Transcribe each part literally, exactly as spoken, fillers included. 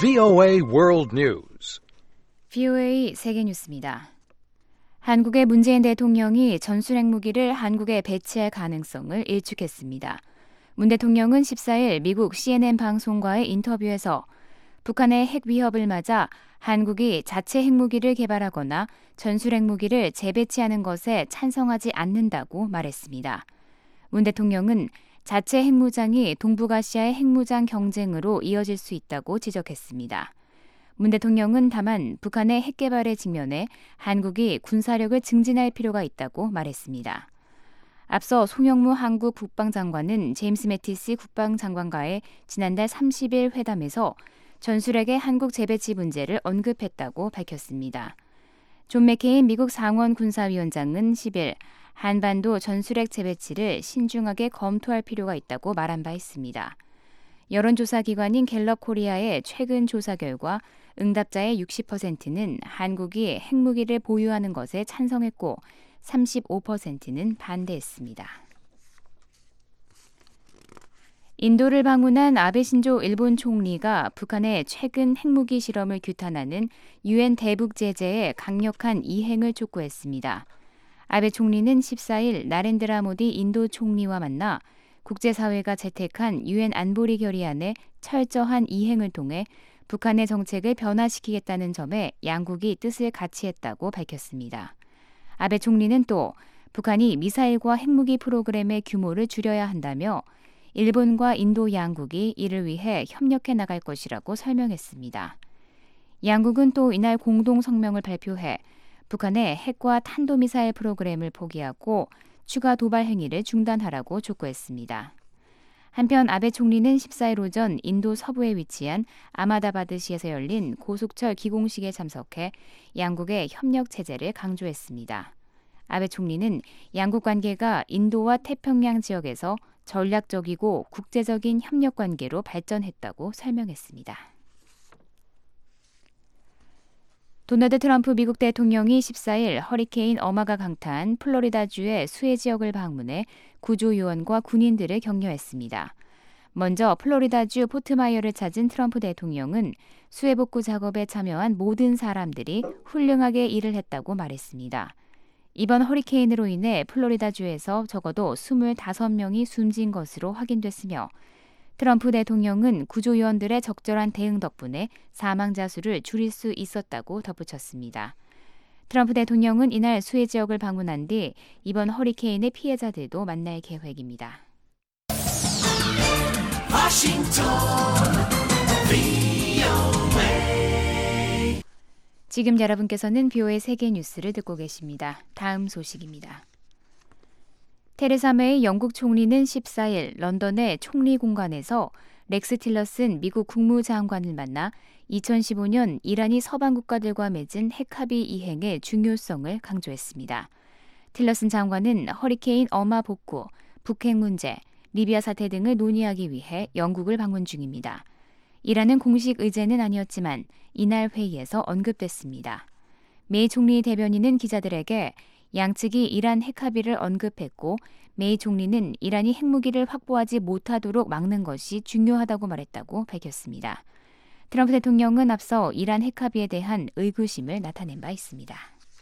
브이오에이 World News. 브이오에이 세계 뉴스입니다. 한국의 문재인 대통령이 전술핵무기를 한국에 배치할 가능성을 일축했습니다. 문 대통령은 십사일 미국 씨엔엔 방송과의 인터뷰에서 북한의 핵 위협을 맞아 한국이 자체 핵무기를 개발하거나 전술핵무기를 재배치하는 것에 찬성하지 않는다고 말했습니다. 문 대통령은 자체 핵무장이 동북아시아의 핵무장 경쟁으로 이어질 수 있다고 지적했습니다. 문 대통령은 다만 북한의 핵 개발에 직면해 한국이 군사력을 증진할 필요가 있다고 말했습니다. 앞서 송영무 한국 국방장관은 제임스 매티스 국방장관과의 지난달 삼십일 회담에서 전술핵의 한국 재배치 문제를 언급했다고 밝혔습니다. 존 맥케인 미국 상원 군사위원장은 십일 한반도 전술핵 재배치를 신중하게 검토할 필요가 있다고 말한 바 있습니다. 여론조사 기관인 갤럽 코리아의 최근 조사 결과 응답자의 육십 퍼센트는 한국이 핵무기를 보유하는 것에 찬성했고 삼십오 퍼센트는 반대했습니다. 인도를 방문한 아베 신조 일본 총리가 북한의 최근 핵무기 실험을 규탄하는 유엔 대북 제재에 강력한 이행을 촉구했습니다. 아베 총리는 십사일 나렌드라 모디 인도 총리와 만나 국제사회가 채택한 유엔 안보리 결의안에 철저한 이행을 통해 북한의 정책을 변화시키겠다는 점에 양국이 뜻을 같이 했다고 밝혔습니다. 아베 총리는 또 북한이 미사일과 핵무기 프로그램의 규모를 줄여야 한다며 일본과 인도 양국이 이를 위해 협력해 나갈 것이라고 설명했습니다. 양국은 또 이날 공동 성명을 발표해 북한의 핵과 탄도미사일 프로그램을 포기하고 추가 도발 행위를 중단하라고 촉구했습니다. 한편 아베 총리는 십사일 오전 인도 서부에 위치한 아마다바드시에서 열린 고속철 기공식에 참석해 양국의 협력 체제를 강조했습니다. 아베 총리는 양국 관계가 인도와 태평양 지역에서 전략적이고 국제적인 협력 관계로 발전했다고 설명했습니다. 도널드 트럼프 미국 대통령이 십사일 허리케인 어마가 강타한 플로리다주의 수해 지역을 방문해 구조 요원과 군인들을 격려했습니다. 먼저 플로리다주 포트마이어를 찾은 트럼프 대통령은 수해 복구 작업에 참여한 모든 사람들이 훌륭하게 일을 했다고 말했습니다. 이번 허리케인으로 인해 플로리다주에서 적어도 이십오 명이 숨진 것으로 확인됐으며 트럼프 대통령은 구조요원들의 적절한 대응 덕분에 사망자 수를 줄일 수 있었다고 덧붙였습니다. 트럼프 대통령은 이날 수해 지역을 방문한 뒤 이번 허리케인의 피해자들도 만날 계획입니다. 워싱턴 브이오에이 지금 여러분께서는 브이오에이 세계 뉴스를 듣고 계십니다. 다음 소식입니다. 테레사 메이 영국 총리는 십사일 런던의 총리 공관에서 렉스 틸러슨 미국 국무장관을 만나 이천십오년 이란이 서방 국가들과 맺은 핵합의 이행의 중요성을 강조했습니다. 틸러슨 장관은 허리케인 어마 복구, 북핵 문제, 리비아 사태 등을 논의하기 위해 영국을 방문 중입니다. 이란은 공식 의제는 아니었지만 이날 회의에서 언급됐습니다. 메이 총리 대변인은 기자들에게 양측이 이란 핵합의를 언급했고 메이 총리는 이란이 핵무기를 확보하지 못하도록 막는 것이 중요하다고 말했다고 밝혔습니다. 트럼프 대통령은 앞서 이란 핵합의에 대한 의구심을 나타낸 바 있습니다.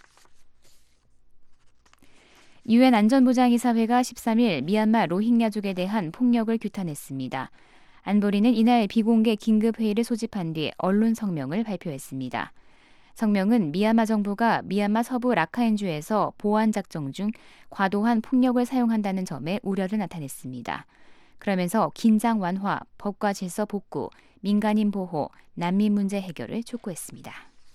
유엔 안전보장이사회가 십삼일 미얀마 로힝야족에 대한 폭력을 규탄했습니다. 안보리는 이날 비공개 긴급회의를 소집한 뒤 언론 성명을 발표했습니다. 성명은 미얀마 정부가 미얀마 서부 라카인주에서 보안작전 중 과도한 폭력을 사용한다는 점에 우려를 나타냈습니다. 그러면서 긴장 완화, 법과 질서 복구, 민간인 보호, 난민 문제 해결을 촉구했습니다.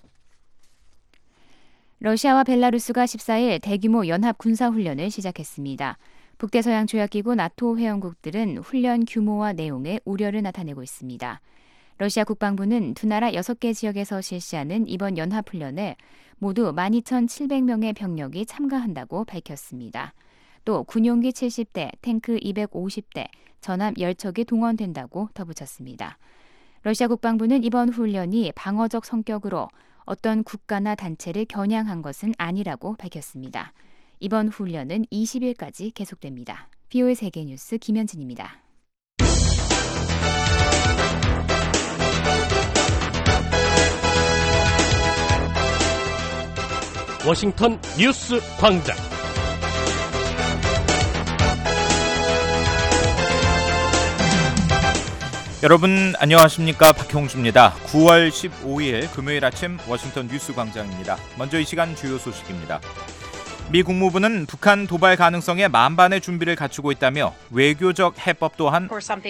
러시아와 벨라루스가 십사일 대규모 연합 군사훈련을 시작했습니다. 북대서양 조약기구 나토 회원국들은 훈련 규모와 내용에 우려를 나타내고 있습니다. 러시아 국방부는 두 나라 여섯 개 지역에서 실시하는 이번 연합훈련에 모두 만 이천칠백 명의 병력이 참가한다고 밝혔습니다. 또 군용기 칠십 대, 탱크 이백오십 대, 전함 십 척이 동원된다고 덧붙였습니다. 러시아 국방부는 이번 훈련이 방어적 성격으로 어떤 국가나 단체를 겨냥한 것은 아니라고 밝혔습니다. 이번 훈련은 이십일까지 계속됩니다. 브이오에이 세계뉴스 김현진입니다. 워싱턴 뉴스 광장. 여러분 안녕하십니까? 박형주입니다. 구월 십오일 금요일 아침 워싱턴 뉴스 광장입니다. 먼저 이 시간 주요 소식입니다. 미 국무부는 북한 도발 가능성에 만반의 준비를 갖추고 있다며 외교적 해법 또한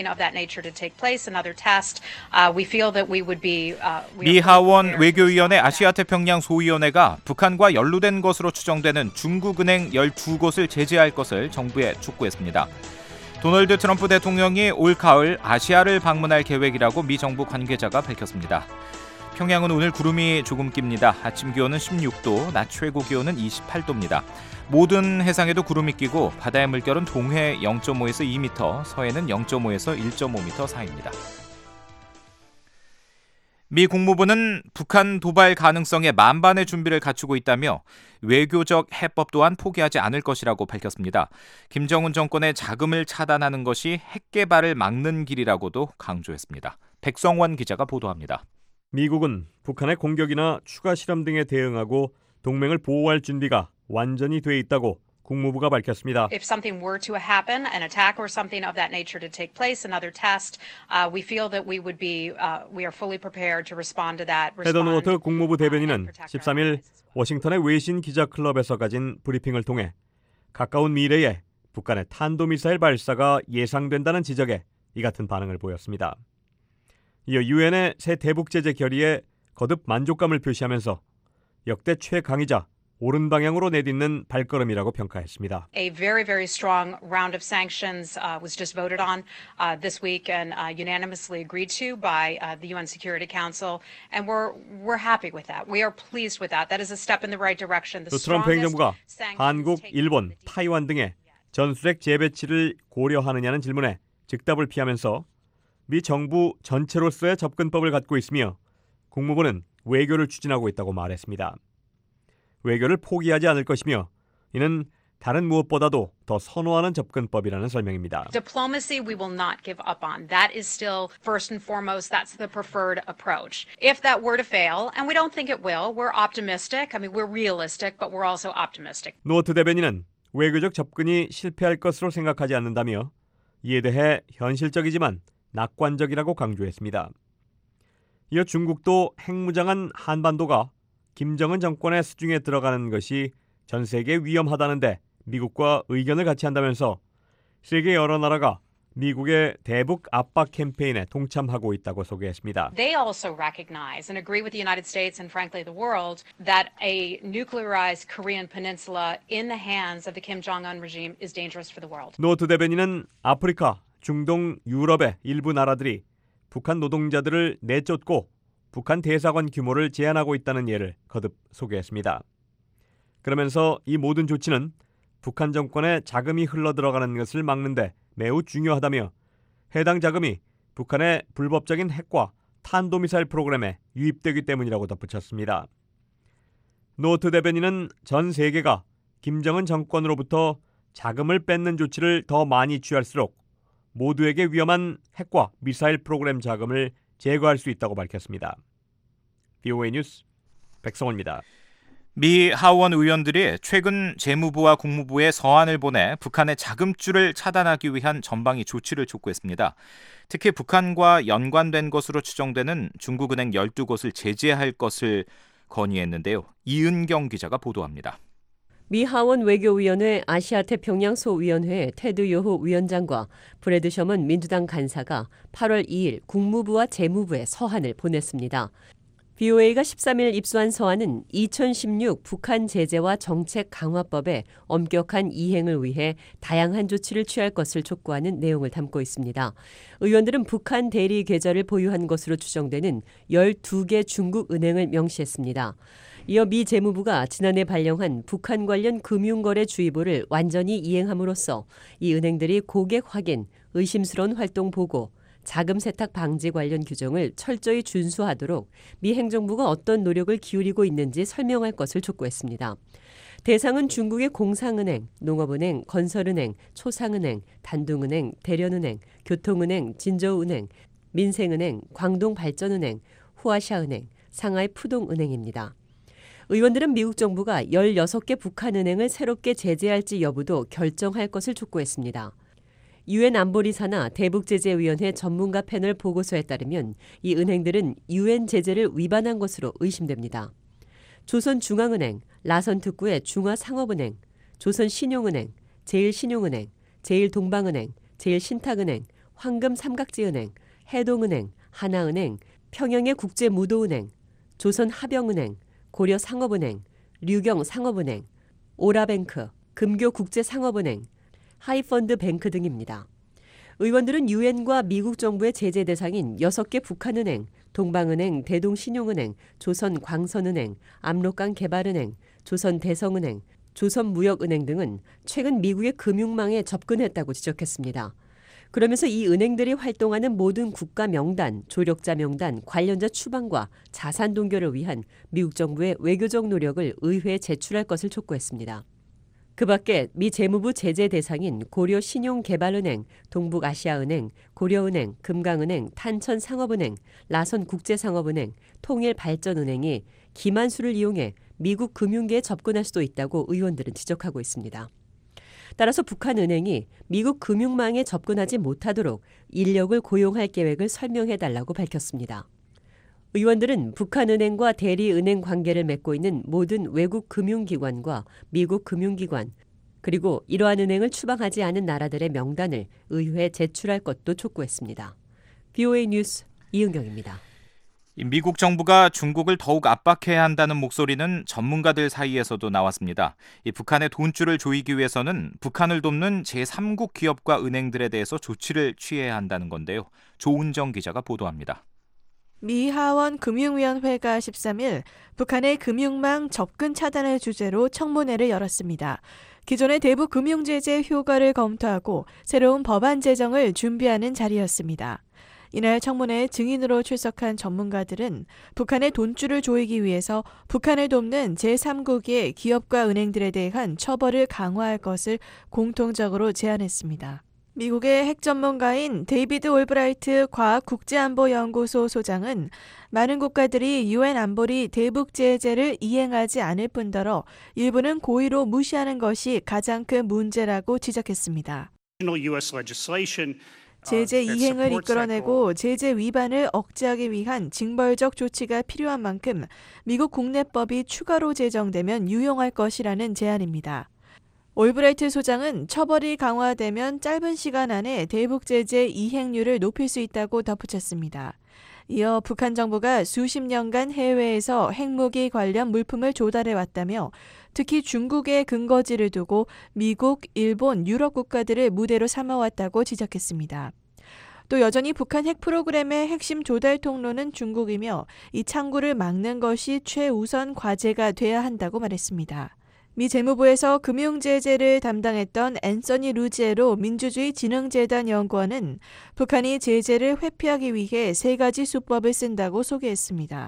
미 하원 외교위원회 아시아태평양 소위원회가 북한과 연루된 것으로 추정되는 중국은행 열두 곳을 제재할 것을 정부에 촉구했습니다. 도널드 트럼프 대통령이 올 가을 아시아를 방문할 계획이라고 미 정부 관계자가 밝혔습니다. 평양은 오늘 구름이 조금 낍니다. 아침 기온은 십육도, 낮 최고 기온은 이십팔도입니다. 모든 해상에도 구름이 끼고 바다의 물결은 동해 영점오에서 이 미터, 서해는 영점오에서 일점오 미터 사이입니다. 미 국무부는 북한 도발 가능성에 만반의 준비를 갖추고 있다며 외교적 해법 또한 포기하지 않을 것이라고 밝혔습니다. 김정은 정권의 자금을 차단하는 것이 핵 개발을 막는 길이라고도 강조했습니다. 백성원 기자가 보도합니다. 미국은 북한의 공격이나 추가 실험 등에 대응하고 동맹을 보호할 준비가 완전히 돼 있다고 국무부가 밝혔습니다. If something were to happen, an attack or something of that nature to take place, another test, uh, we feel that we would be, uh, we are fully prepared to respond to that. 헤더 노어트 국무부 대변인은 십삼일 워싱턴의 외신 기자 클럽에서 가진 브리핑을 통해 가까운 미래에 북한의 탄도미사일 발사가 예상된다는 지적에 이 같은 반응을 보였습니다. 이어 유엔의 새 대북 제재 결의에 거듭 만족감을 표시하면서 역대 최강이자 옳은 방향으로 내딛는 발걸음이라고 평가했습니다. A very, very strong round of sanctions uh, was just voted on uh, this week and uh, unanimously agreed to by uh, the 유엔 Security Council, and we're we're happy with that. We are pleased with that. That is a step in the right direction. 또 트럼프 행정부가 한국, 일본, 타이완 등의 전술핵 재배치를 고려하느냐는 질문에 즉답을 피하면서 미 정부 전체로서의 접근법을 갖고 있으며 국무부는 외교를 추진하고 있다고 말했습니다. 외교를 포기하지 않을 것이며 이는 다른 무엇보다도 더 선호하는 접근법이라는 설명입니다. Diplomacy we will not give up on. That is still first and foremost. That's the preferred approach. If that were to fail, and we don't think it will, we're optimistic. I mean, we're realistic, but we're also optimistic. 노트 대변인은 외교적 접근이 실패할 것으로 생각하지 않는다며 이에 대해 현실적이지만 낙관적이라고 강조했습니다. 이어 중국도 핵무장한 한반도가 김정은 정권의 수중에 들어가는 것이 전 세계에 위험하다는데 미국과 의견을 같이 한다면서 세계 여러 나라가 미국의 대북 압박 캠페인에 동참하고 있다고 소개했습니다. They also recognize and agree with the United States and frankly the world that a nuclearized Korean peninsula in the hands of the Kim Jong-un regime is dangerous for the world. 노트 대변인은 아프리카, 중동, 유럽의 일부 나라들이 북한 노동자들을 내쫓고 북한 대사관 규모를 제한하고 있다는 예를 거듭 소개했습니다. 그러면서 이 모든 조치는 북한 정권의 자금이 흘러들어가는 것을 막는데 매우 중요하다며 해당 자금이 북한의 불법적인 핵과 탄도미사일 프로그램에 유입되기 때문이라고 덧붙였습니다. 노트 대변인은 전 세계가 김정은 정권으로부터 자금을 뺏는 조치를 더 많이 취할수록 모두에게 위험한 핵과 미사일 프로그램 자금을 제거할 수 있다고 밝혔습니다. 브이오에이 뉴스 백성원입니다. 미 하원 의원들이 최근 재무부와 국무부에 서한을 보내 북한의 자금줄을 차단하기 위한 전방위 조치를 촉구했습니다. 특히 북한과 연관된 것으로 추정되는 중국은행 열두 곳을 제재할 것을 건의했는데요. 이은경 기자가 보도합니다. 미 하원 외교위원회 아시아태평양 소위원회 테드 요호 위원장과 브래드 셔먼 민주당 간사가 팔월 이일 국무부와 재무부에 서한을 보냈습니다. 브이오에이가 십삼일 입수한 서한은 이천십육 북한 제재와 정책 강화법의 엄격한 이행을 위해 다양한 조치를 취할 것을 촉구하는 내용을 담고 있습니다. 의원들은 북한 대리 계좌를 보유한 것으로 추정되는 열두 개 중국 은행을 명시했습니다. 이어 미 재무부가 지난해 발령한 북한 관련 금융거래 주의보를 완전히 이행함으로써 이 은행들이 고객 확인, 의심스러운 활동 보고, 자금 세탁 방지 관련 규정을 철저히 준수하도록 미 행정부가 어떤 노력을 기울이고 있는지 설명할 것을 촉구했습니다. 대상은 중국의 공상은행, 농업은행, 건설은행, 초상은행, 단둥은행, 대련은행, 교통은행, 진저은행, 민생은행, 광동발전은행, 후아샤은행, 상하이 푸동은행입니다. 의원들은 미국 정부가 열여섯 개 북한은행을 새롭게 제재할지 여부도 결정할 것을 촉구했습니다. 유엔 안보리 산하 대북제재위원회 전문가 패널 보고서에 따르면 이 은행들은 유엔 제재를 위반한 것으로 의심됩니다. 조선중앙은행, 라선특구의 중화상업은행, 조선신용은행, 제일신용은행, 제일동방은행, 제일신탁은행, 황금삼각지은행, 해동은행, 하나은행, 평양의 국제무도은행, 조선하병은행, 고려상업은행, 류경상업은행, 오라뱅크, 금교국제상업은행, 하이펀드뱅크 등입니다. 의원들은 유엔과 미국 정부의 제재 대상인 여섯 개 북한은행, 동방은행, 대동신용은행, 조선광선은행, 압록강개발은행, 조선대성은행, 조선무역은행 등은 최근 미국의 금융망에 접근했다고 지적했습니다. 그러면서 이 은행들이 활동하는 모든 국가 명단, 조력자 명단, 관련자 추방과 자산 동결을 위한 미국 정부의 외교적 노력을 의회에 제출할 것을 촉구했습니다. 그 밖에 미 재무부 제재 대상인 고려신용개발은행, 동북아시아은행, 고려은행, 금강은행, 탄천상업은행, 라선국제상업은행, 통일발전은행이 기만수를 이용해 미국 금융계에 접근할 수도 있다고 의원들은 지적하고 있습니다. 따라서 북한은행이 미국 금융망에 접근하지 못하도록 인력을 고용할 계획을 설명해달라고 밝혔습니다. 의원들은 북한은행과 대리은행 관계를 맺고 있는 모든 외국 금융기관과 미국 금융기관, 그리고 이러한 은행을 추방하지 않은 나라들의 명단을 의회에 제출할 것도 촉구했습니다. 브이오에이 뉴스 이은경입니다. 미국 정부가 중국을 더욱 압박해야 한다는 목소리는 전문가들 사이에서도 나왔습니다. 이 북한의 돈줄을 조이기 위해서는 북한을 돕는 제삼국 기업과 은행들에 대해서 조치를 취해야 한다는 건데요. 조은정 기자가 보도합니다. 미 하원 금융위원회가 십삼 일 북한의 금융망 접근 차단을 주제로 청문회를 열었습니다. 기존의 대북 금융제재 효과를 검토하고 새로운 법안 제정을 준비하는 자리였습니다. 이날 청문회에 증인으로 출석한 전문가들은 북한의 돈줄을 조이기 위해서 북한을 돕는 제삼국의 기업과 은행들에 대한 처벌을 강화할 것을 공통적으로 제안했습니다. 미국의 핵 전문가인 데이비드 올브라이트 과학국제안보연구소 소장은 많은 국가들이 유엔 안보리 대북 제재를 이행하지 않을 뿐더러 일부는 고의로 무시하는 것이 가장 큰 문제라고 지적했습니다. 제재 이행을 이끌어내고 제재 위반을 억제하기 위한 징벌적 조치가 필요한 만큼 미국 국내법이 추가로 제정되면 유용할 것이라는 제안입니다. 올브라이트 소장은 처벌이 강화되면 짧은 시간 안에 대북 제재 이행률을 높일 수 있다고 덧붙였습니다. 이어 북한 정부가 수십 년간 해외에서 핵무기 관련 물품을 조달해왔다며 특히 중국의 근거지를 두고 미국, 일본, 유럽 국가들을 무대로 삼아왔다고 지적했습니다. 또 여전히 북한 핵 프로그램의 핵심 조달 통로는 중국이며 이 창구를 막는 것이 최우선 과제가 돼야 한다고 말했습니다. 미 재무부에서 금융제재를 담당했던 앤서니 루지에로 민주주의진흥재단 연구원은 북한이 제재를 회피하기 위해 세 가지 수법을 쓴다고 소개했습니다.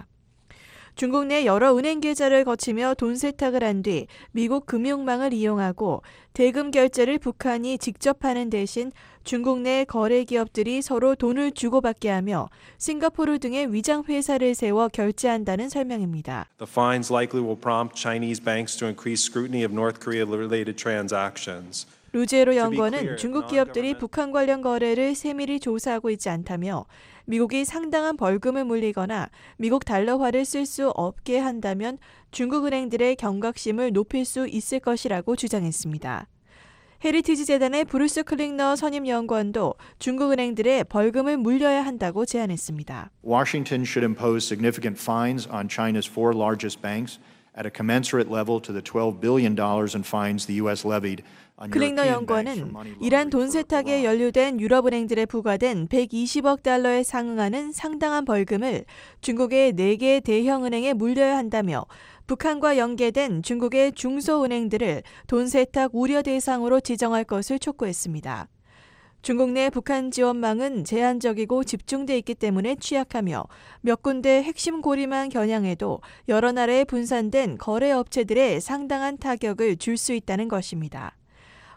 중국 내 여러 은행 계좌를 거치며 돈 세탁을 한 뒤 미국 금융망을 이용하고 대금 결제를 북한이 직접 하는 대신 중국 내 거래 기업들이 서로 돈을 주고받게 하며 싱가포르 등의 위장 회사를 세워 결제한다는 설명입니다. The fines likely will prompt Chinese banks to increase scrutiny of North Korea-related transactions. 루지에로 연구원은 중국 기업들이 북한 관련 거래를 세밀히 조사하고 있지 않다며 미국이 상당한 벌금을 물리거나 미국 달러화를 쓸 수 없게 한다면 중국 은행들의 경각심을 높일 수 있을 것이라고 주장했습니다. 헤리티지 재단의 브루스 클링너 선임 연구원도 중국 은행들의 벌금을 물려야 한다고 제안했습니다. Washington should impose significant fines on China's four largest banks at a commensurate level to the twelve billion dollars in fines the U S levied. 클링너 연구원은 이란 돈 세탁에 연루된 유럽은행들에 부과된 백이십억 달러에 상응하는 상당한 벌금을 중국의 네 개 대형 은행에 물려야 한다며 북한과 연계된 중국의 중소은행들을 돈 세탁 우려 대상으로 지정할 것을 촉구했습니다. 중국 내 북한 지원망은 제한적이고 집중돼 있기 때문에 취약하며 몇 군데 핵심 고리만 겨냥해도 여러 나라에 분산된 거래 업체들에 상당한 타격을 줄 수 있다는 것입니다.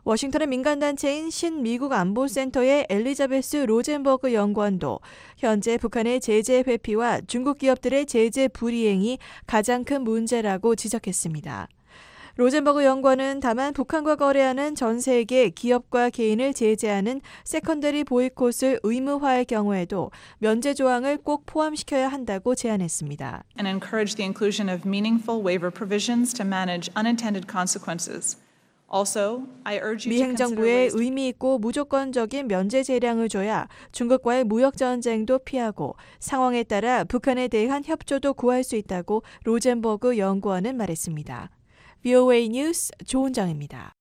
워싱턴의 민간단체인 신미국 안보센터의 엘리자베스 로젠버그 연구원도 현재 북한의 제재 회피와 중국 기업들의 제재 불이행이 가장 큰 문제라고 지적했습니다. 로젠버그 연구원은 다만 북한과 거래하는 전 세계 기업과 개인을 제재하는 세컨더리 보이콧을 의무화할 경우에도 면제 조항을 꼭 포함시켜야 한다고 제안했습니다. And encourage the inclusion of meaningful waiver provisions to manage unintended consequences. Also, I urge you 미 to consider 행정부에 ways to... 의미 있고 무조건적인 면제 재량을 줘야 중국과의 무역 전쟁도 피하고 상황에 따라 북한에 대한 협조도 구할 수 있다고 로젠버그 연구원은 말했습니다. 브이오에이 뉴스 조은정입니다.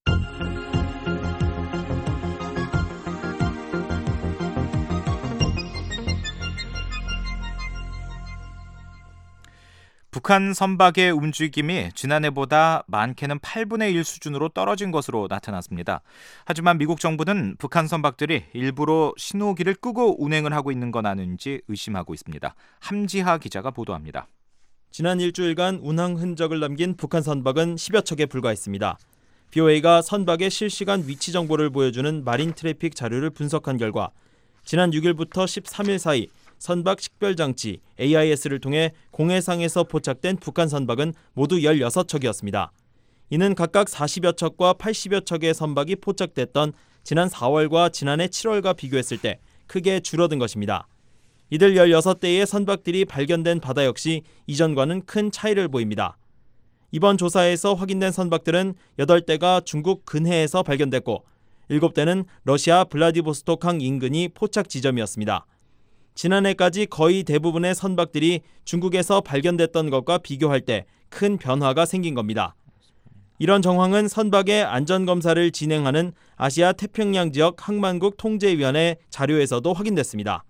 북한 선박의 움직임이 지난해보다 많게는 팔분의 일 수준으로 떨어진 것으로 나타났습니다. 하지만 미국 정부는 북한 선박들이 일부러 신호기를 끄고 운행을 하고 있는 건 아닌지 의심하고 있습니다. 함지하 기자가 보도합니다. 지난 일주일간 운항 흔적을 남긴 북한 선박은 십여 척에 불과했습니다. 브이오에이가 선박의 실시간 위치 정보를 보여주는 마린 트래픽 자료를 분석한 결과 지난 육 일부터 십삼 일 사이 선박 식별장치 에이아이에스를 통해 공해상에서 포착된 북한 선박은 모두 열여섯 척이었습니다. 이는 각각 사십여 척과 팔십여 척의 선박이 포착됐던 지난 사월과 지난해 칠월과 비교했을 때 크게 줄어든 것입니다. 이들 열여섯 대의 선박들이 발견된 바다 역시 이전과는 큰 차이를 보입니다. 이번 조사에서 확인된 선박들은 여덟 대가 중국 근해에서 발견됐고 일곱 대는 러시아 블라디보스토크항 인근이 포착 지점이었습니다. 지난해까지 거의 대부분의 선박들이 중국에서 발견됐던 것과 비교할 때 큰 변화가 생긴 겁니다. 이런 정황은 선박의 안전검사를 진행하는 아시아 태평양 지역 항만국 통제위원회 자료에서도 확인됐습니다.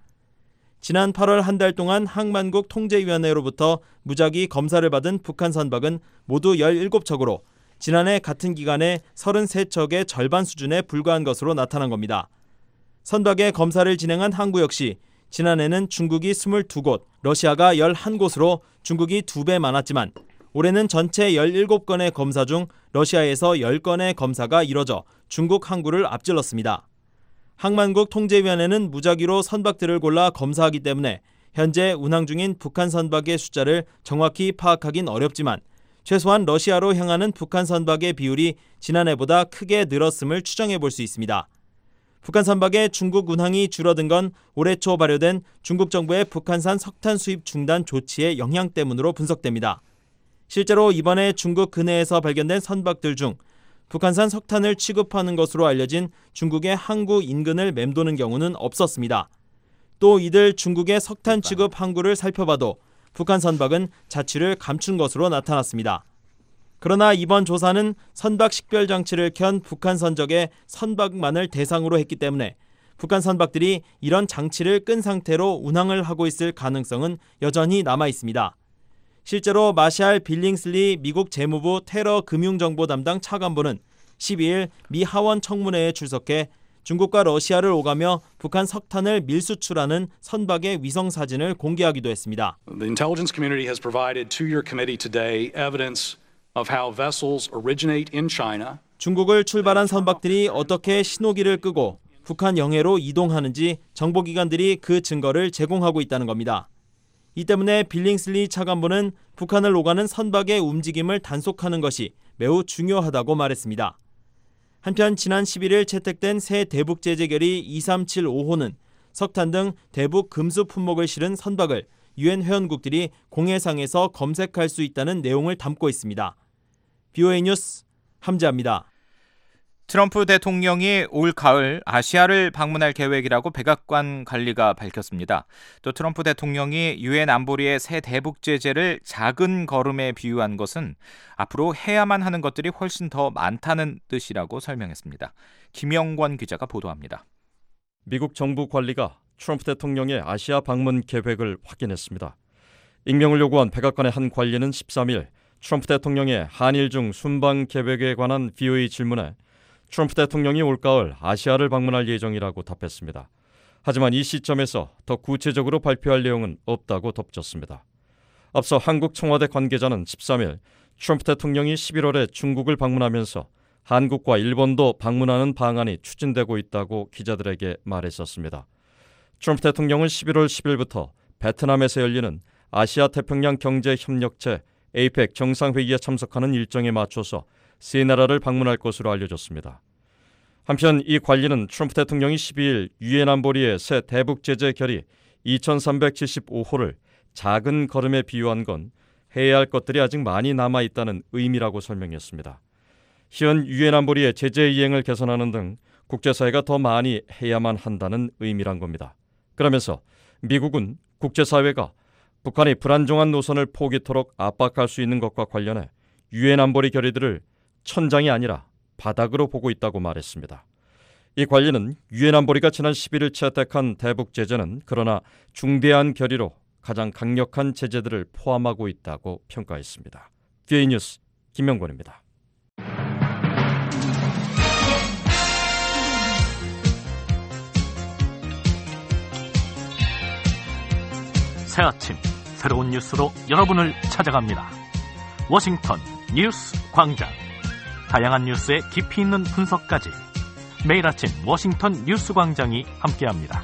지난 팔월 한 달 동안 항만국 통제위원회로부터 무작위 검사를 받은 북한 선박은 모두 열일곱 척으로 지난해 같은 기간에 서른세 척의 절반 수준에 불과한 것으로 나타난 겁니다. 선박의 검사를 진행한 항구 역시 지난해는 중국이 스물두 곳, 러시아가 열한 곳으로 중국이 두 배 많았지만 올해는 전체 열일곱 건의 검사 중 러시아에서 열 건의 검사가 이뤄져 중국 항구를 앞질렀습니다. 항만국 통제위원회는 무작위로 선박들을 골라 검사하기 때문에 현재 운항 중인 북한 선박의 숫자를 정확히 파악하긴 어렵지만 최소한 러시아로 향하는 북한 선박의 비율이 지난해보다 크게 늘었음을 추정해 볼 수 있습니다. 북한 선박의 중국 운항이 줄어든 건 올해 초 발효된 중국 정부의 북한산 석탄 수입 중단 조치의 영향 때문으로 분석됩니다. 실제로 이번에 중국 근해에서 발견된 선박들 중 북한산 석탄을 취급하는 것으로 알려진 중국의 항구 인근을 맴도는 경우는 없었습니다. 또 이들 중국의 석탄 취급 항구를 살펴봐도 북한 선박은 자취를 감춘 것으로 나타났습니다. 그러나 이번 조사는 선박 식별 장치를 켠 북한 선적의 선박만을 대상으로 했기 때문에 북한 선박들이 이런 장치를 끈 상태로 운항을 하고 있을 가능성은 여전히 남아 있습니다. 실제로 마샬 빌링슬리 미국 재무부 테러 금융정보 담당 차관보는 십이 일 미 하원 청문회에 출석해 중국과 러시아를 오가며 북한 석탄을 밀수출하는 선박의 위성 사진을 공개하기도 했습니다. The intelligence community has provided to your committee today evidence of how vessels originate in China. 중국을 출발한 선박들이 어떻게 신호기를 끄고 북한 영해로 이동하는지 정보기관들이 그 증거를 제공하고 있다는 겁니다. 이 때문에 빌링슬리 차관보는 북한을 오가는 선박의 움직임을 단속하는 것이 매우 중요하다고 말했습니다. 한편 지난 십일 일 채택된 새 대북 제재 결의 이삼칠오 호는 석탄 등 대북 금수 품목을 실은 선박을 유엔 회원국들이 공해상에서 검색할 수 있다는 내용을 담고 있습니다. 브이오에이 뉴스 함지아입니다. 트럼프 대통령이 올 가을 아시아를 방문할 계획이라고 백악관 관리가 밝혔습니다. 또 트럼프 대통령이 유엔 안보리의 새 대북 제재를 작은 걸음에 비유한 것은 앞으로 해야만 하는 것들이 훨씬 더 많다는 뜻이라고 설명했습니다. 김영권 기자가 보도합니다. 미국 정부 관리가 트럼프 대통령의 아시아 방문 계획을 확인했습니다. 익명을 요구한 백악관의 한 관리는 십삼 일 트럼프 대통령의 한일 중 순방 계획에 관한 브이오에이 질문에 트럼프 대통령이 올가을 아시아를 방문할 예정이라고 답했습니다. 하지만 이 시점에서 더 구체적으로 발표할 내용은 없다고 덧붙였습니다. 앞서 한국 청와대 관계자는 십삼 일 트럼프 대통령이 십일월에 중국을 방문하면서 한국과 일본도 방문하는 방안이 추진되고 있다고 기자들에게 말했었습니다. 트럼프 대통령은 십일월 십일부터 베트남에서 열리는 아시아 태평양 경제협력체 에이펙 정상회의에 참석하는 일정에 맞춰서 세 나라를 방문할 것으로 알려졌습니다. 한편 이 관리는 트럼프 대통령이 십이일 유엔 안보리의 새 대북 제재 결의 이천삼백칠십오 호를 작은 걸음에 비유한 건 해야 할 것들이 아직 많이 남아있다는 의미라고 설명했습니다. 현 유엔 안보리의 제재 이행을 개선하는 등 국제사회가 더 많이 해야만 한다는 의미란 겁니다. 그러면서 미국은 국제사회가 북한이 불안정한 노선을 포기토록 압박할 수 있는 것과 관련해 유엔 안보리 결의들을 천장이 아니라 바닥으로 보고 있다고 말했습니다. 이 관리는 유엔 안보리가 지난 십일일 채택한 대북 제재는 그러나 중대한 결의로 가장 강력한 제재들을 포함하고 있다고 평가했습니다. 비오에이 뉴스 김명권입니다. 새 아침 새로운 뉴스로 여러분을 찾아갑니다. 워싱턴 뉴스 광장. 다양한 뉴스의 깊이 있는 분석까지 매일 아침 워싱턴 뉴스 광장이 함께합니다.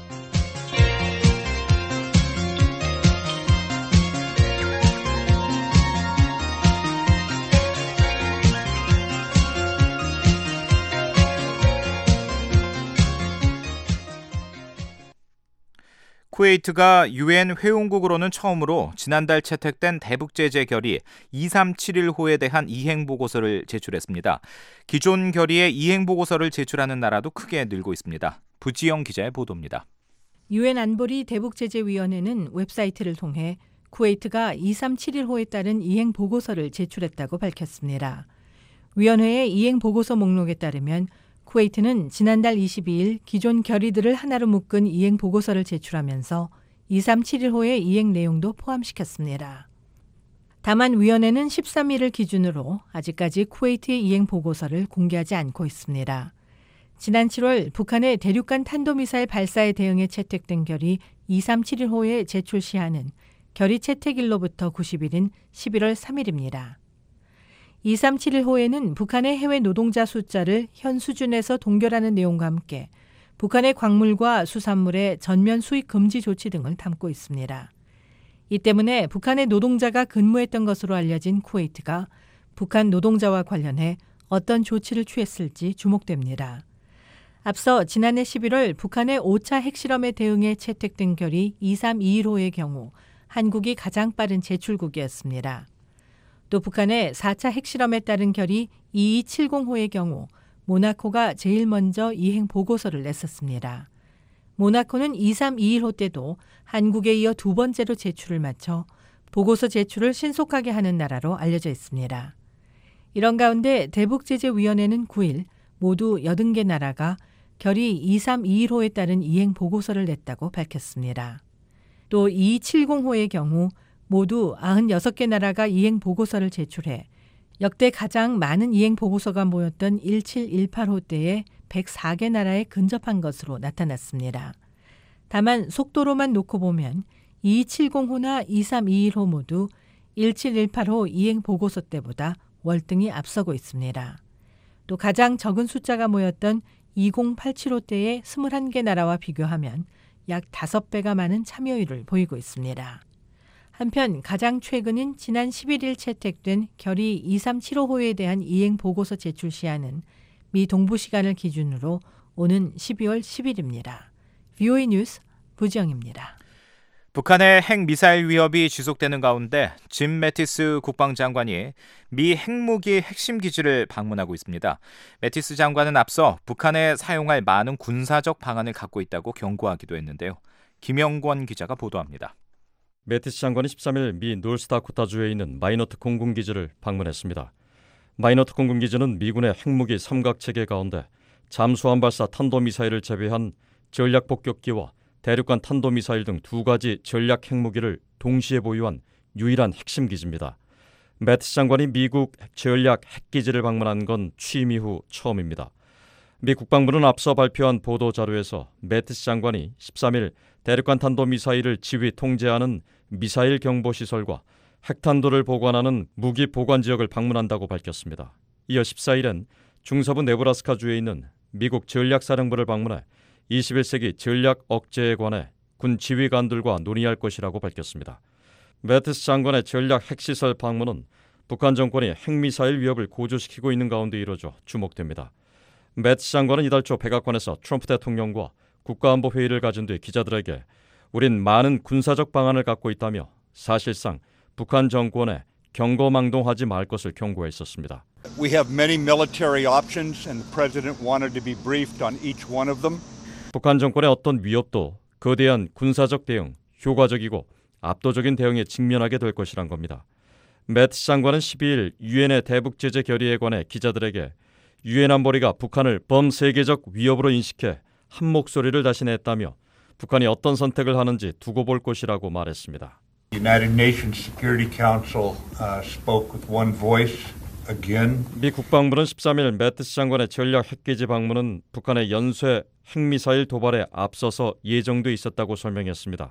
쿠웨이트가 유엔 회원국으로는 처음으로 지난달 채택된 대북제재 결의 이삼칠일 호에 대한 이행보고서를 제출했습니다. 기존 결의의 이행보고서를 제출하는 나라도 크게 늘고 있습니다. 부지영 기자의 보도입니다. 유엔 안보리 대북제재위원회는 웹사이트를 통해 쿠웨이트가 이삼칠일 호에 따른 이행보고서를 제출했다고 밝혔습니다. 위원회의 이행보고서 목록에 따르면 쿠웨이트는 지난달 이십이일 기존 결의들을 하나로 묶은 이행 보고서를 제출하면서 이삼칠일 호의 이행 내용도 포함시켰습니다. 다만 위원회는 십삼일을 기준으로 아직까지 쿠웨이트의 이행 보고서를 공개하지 않고 있습니다. 지난 칠월 북한의 대륙간 탄도미사일 발사에 대응해 채택된 결의 이삼칠일 호의 제출 시한은 결의 채택일로부터 구십일인 십일월 삼일입니다. 이삼칠일 호에는 북한의 해외 노동자 숫자를 현 수준에서 동결하는 내용과 함께 북한의 광물과 수산물의 전면 수입 금지 조치 등을 담고 있습니다. 이 때문에 북한의 노동자가 근무했던 것으로 알려진 쿠웨이트가 북한 노동자와 관련해 어떤 조치를 취했을지 주목됩니다. 앞서 지난해 십일월 북한의 오 차 핵실험에 대응해 채택된 결의 이삼이일 호의 경우 한국이 가장 빠른 제출국이었습니다. 또 북한의 사 차 핵실험에 따른 결의 이이칠십 호의 경우 모나코가 제일 먼저 이행 보고서를 냈었습니다. 모나코는 이삼이일 호 때도 한국에 이어 두 번째로 제출을 마쳐 보고서 제출을 신속하게 하는 나라로 알려져 있습니다. 이런 가운데 대북제재위원회는 구일 모두 여든 개 나라가 결의 이삼이일 호에 따른 이행 보고서를 냈다고 밝혔습니다. 또 이이칠십 호의 경우 모두 구십육 개 나라가 이행 보고서를 제출해 역대 가장 많은 이행 보고서가 모였던 일칠일팔 호 때에 백사 개 나라에 근접한 것으로 나타났습니다. 다만 속도로만 놓고 보면 이이칠십 호나 이삼이일 호 모두 일칠일팔 호 이행 보고서 때보다 월등히 앞서고 있습니다. 또 가장 적은 숫자가 모였던 이공팔칠 호 때의 이십일 개 나라와 비교하면 약 다섯 배가 많은 참여율을 보이고 있습니다. 한편 가장 최근인 지난 십일일 채택된 결의 이삼칠오 호에 대한 이행 보고서 제출 시한은 미 동부 시간을 기준으로 오는 십이월 십일입니다. 비오에이 뉴스 부지영입니다. 북한의 핵미사일 위협이 지속되는 가운데 짐 매티스 국방장관이 미 핵무기 핵심 기지를 방문하고 있습니다. 매티스 장관은 앞서 북한에 사용할 많은 군사적 방안을 갖고 있다고 경고하기도 했는데요. 김영권 기자가 보도합니다. 매티스 장관이 십삼일 미 노스다코타주에 있는 마이너트 공군기지를 방문했습니다. 마이너트 공군기지는 미군의 핵무기 삼각체계 가운데 잠수함 발사 탄도미사일을 제외한 전략폭격기와 대륙간 탄도미사일 등 두 가지 전략 핵무기를 동시에 보유한 유일한 핵심 기지입니다. 매티스 장관이 미국 전략 핵기지를 방문한 건 취임 이후 처음입니다. 미 국방부는 앞서 발표한 보도자료에서 매티스 장관이 십삼일 대륙간 탄도미사일을 지휘 통제하는 미사일 경보시설과 핵탄두를 보관하는 무기 보관 지역을 방문한다고 밝혔습니다. 이어 십사일엔 중서부 네브라스카주에 있는 미국 전략사령부를 방문해 이십일 세기 전략 억제에 관해 군 지휘관들과 논의할 것이라고 밝혔습니다. 매티스 장관의 전략 핵시설 방문은 북한 정권이 핵미사일 위협을 고조시키고 있는 가운데 이뤄져 주목됩니다. 매티스 장관은 이달 초 백악관에서 트럼프 대통령과 국가안보회의를 가진 뒤 기자들에게 우린 많은 군사적 방안을 갖고 있다며 사실상 북한 정권에 경거망동하지 말 것을 경고했었습니다. We have many military options and the president wanted to be briefed on each one of them. 북한 정권의 어떤 위협도 거대한 군사적 대응, 효과적이고 압도적인 대응에 직면하게 될 것이란 겁니다. 매티스 장관은 십이일 유엔의 대북 제재 결의에 관해 기자들에게 유엔 안보리가 북한을 범세계적 위협으로 인식해 한 목소리를 다시 냈다며 북한이 어떤 선택을 하는지 두고 볼 것이라고 말했습니다. United Nations Security Council uh, spoke with one voice again. 미 국방부는 십삼일 매티스 장관의 전략 핵기지 방문은 북한의 연쇄 핵미사일 도발에 앞서서 예정돼 있었다고 설명했습니다.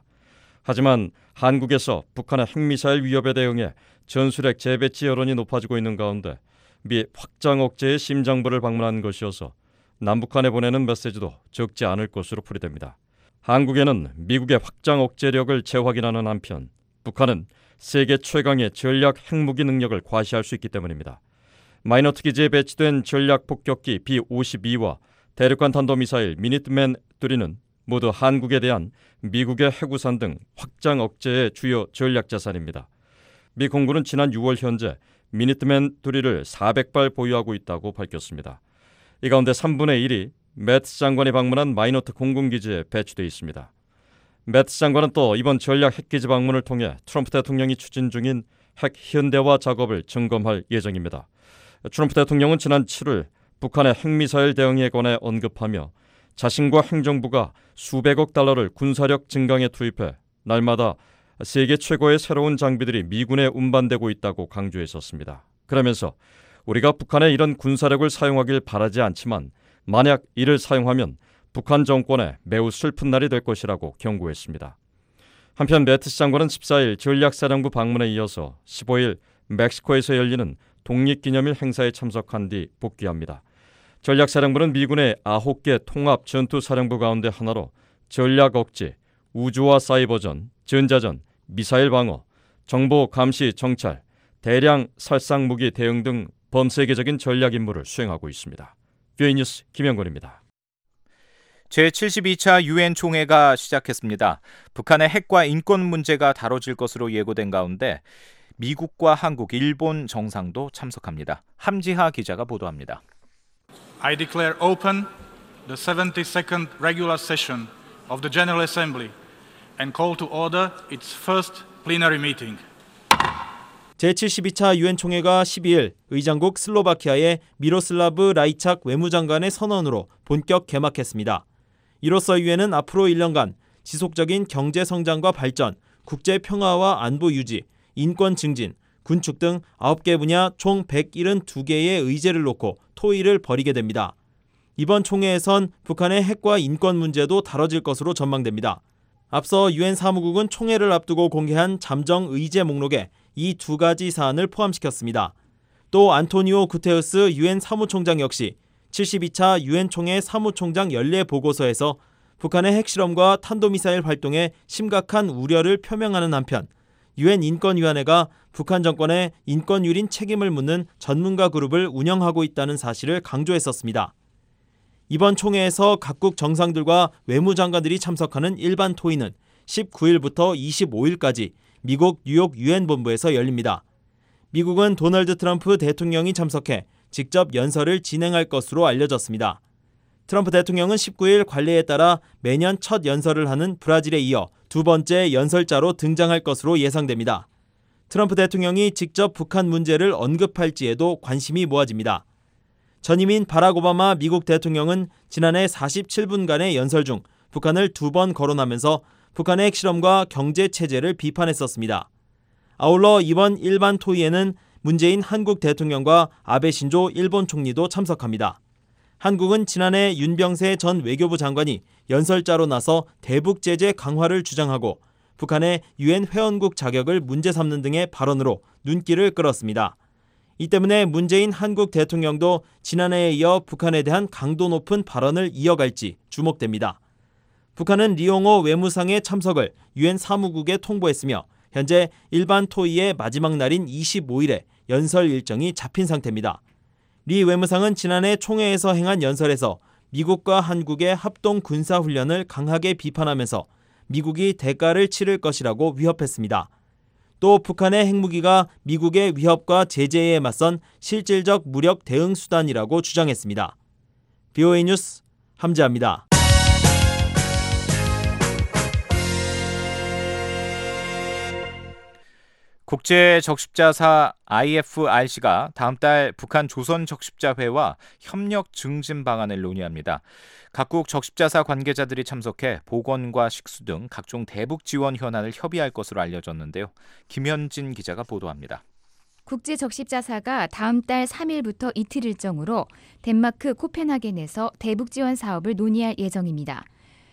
하지만 한국에서 북한의 핵미사일 위협에 대응해 전술핵 재배치 여론이 높아지고 있는 가운데 미 확장 억제의 심장부를 방문한 것이어서 남북한에 보내는 메시지도 적지 않을 것으로 풀이됩니다. 한국에는 미국의 확장 억제력을 재확인하는 한편 북한은 세계 최강의 전략 핵무기 능력을 과시할 수 있기 때문입니다. 마이너트 기지에 배치된 전략 폭격기 비 오십이와 대륙간 탄도미사일 미니트맨 쓰리는 모두 한국에 대한 미국의 해구산 등 확장 억제의 주요 전략 자산입니다. 미 공군은 지난 유월 현재 미니트맨 쓰리를 사백 발 보유하고 있다고 밝혔습니다. 이 가운데 삼분의 일이 매티스 장관이 방문한 마이너트 공군기지에 배치되어 있습니다. 매티스 장관은 또 이번 전략 핵기지 방문을 통해 트럼프 대통령이 추진 중인 핵 현대화 작업을 점검할 예정입니다. 트럼프 대통령은 지난 칠일 북한의 핵미사일 대응에 관해 언급하며 자신과 행정부가 수백억 달러를 군사력 증강에 투입해 날마다 세계 최고의 새로운 장비들이 미군에 운반되고 있다고 강조했었습니다. 그러면서 우리가 북한에 이런 군사력을 사용하길 바라지 않지만 만약 이를 사용하면 북한 정권에 매우 슬픈 날이 될 것이라고 경고했습니다. 한편 매티스 장관은 십사일 전략사령부 방문에 이어서 십오일 멕시코에서 열리는 독립기념일 행사에 참석한 뒤 복귀합니다. 전략사령부는 미군의 아홉 개 통합 전투사령부 가운데 하나로 전략 억제, 우주와 사이버전, 전자전, 미사일 방어, 정보 감시 정찰, 대량 살상 무기 대응 등 범세계적인 전략 임무를 수행하고 있습니다. 뷰이 뉴스 김영건입니다. 제칠십이 차 유엔 총회가 시작했습니다. 북한의 핵과 인권 문제가 다뤄질 것으로 예고된 가운데 미국과 한국, 일본 정상도 참석합니다. 함지하 기자가 보도합니다. I declare open the seventy-second regular session of the General Assembly and call to order its first plenary meeting. 제칠십이 차 유엔 총회가 십이일 의장국 슬로바키아의 미로슬라브 라이착 외무장관의 선언으로 본격 개막했습니다. 이로써 유엔은 앞으로 일 년간 지속적인 경제 성장과 발전, 국제 평화와 안보 유지, 인권 증진, 군축 등 아홉 개 분야 총 백칠십이 개의 의제를 놓고 토의를 벌이게 됩니다. 이번 총회에선 북한의 핵과 인권 문제도 다뤄질 것으로 전망됩니다. 앞서 유엔 사무국은 총회를 앞두고 공개한 잠정 의제 목록에 이 두 가지 사안을 포함시켰습니다. 또 안토니오 구테우스 유엔 사무총장 역시 칠십이 차 유엔 총회 사무총장 연례 보고서에서 북한의 핵실험과 탄도미사일 활동에 심각한 우려를 표명하는 한편 유엔 인권위원회가 북한 정권의 인권 유린 책임을 묻는 전문가 그룹을 운영하고 있다는 사실을 강조했었습니다. 이번 총회에서 각국 정상들과 외무장관들이 참석하는 일반 토의는 십구일부터 이십오일까지 미국 뉴욕 유엔 본부에서 열립니다. 미국은 도널드 트럼프 대통령이 참석해 직접 연설을 진행할 것으로 알려졌습니다. 트럼프 대통령은 십구일 관례에 따라 매년 첫 연설을 하는 브라질에 이어 두 번째 연설자로 등장할 것으로 예상됩니다. 트럼프 대통령이 직접 북한 문제를 언급할지에도 관심이 모아집니다. 전임인 바락 오바마 미국 대통령은 지난해 사십칠 분간의 연설 중 북한을 두 번 거론하면서 북한의 핵실험과 경제 체제를 비판했었습니다. 아울러 이번 일반 토의에는 문재인 한국 대통령과 아베 신조 일본 총리도 참석합니다. 한국은 지난해 윤병세 전 외교부 장관이 연설자로 나서 대북 제재 강화를 주장하고 북한의 유엔 회원국 자격을 문제 삼는 등의 발언으로 눈길을 끌었습니다. 이 때문에 문재인 한국 대통령도 지난해에 이어 북한에 대한 강도 높은 발언을 이어갈지 주목됩니다. 북한은 리용호 외무상의 참석을 유엔 사무국에 통보했으며 현재 일반 토의의 마지막 날인 이십오일에 연설 일정이 잡힌 상태입니다. 리 외무상은 지난해 총회에서 행한 연설에서 미국과 한국의 합동 군사훈련을 강하게 비판하면서 미국이 대가를 치를 것이라고 위협했습니다. 또 북한의 핵무기가 미국의 위협과 제재에 맞선 실질적 무력 대응 수단이라고 주장했습니다. 비오에이 뉴스 함재합니다. 국제적십자사 아이에프알씨가 다음 달 북한 조선적십자회와 협력 증진 방안을 논의합니다. 각국 적십자사 관계자들이 참석해 보건과 식수 등 각종 대북 지원 현안을 협의할 것으로 알려졌는데요. 김현진 기자가 보도합니다. 국제적십자사가 다음 달 삼일부터 이틀 일정으로 덴마크 코펜하겐에서 대북 지원 사업을 논의할 예정입니다.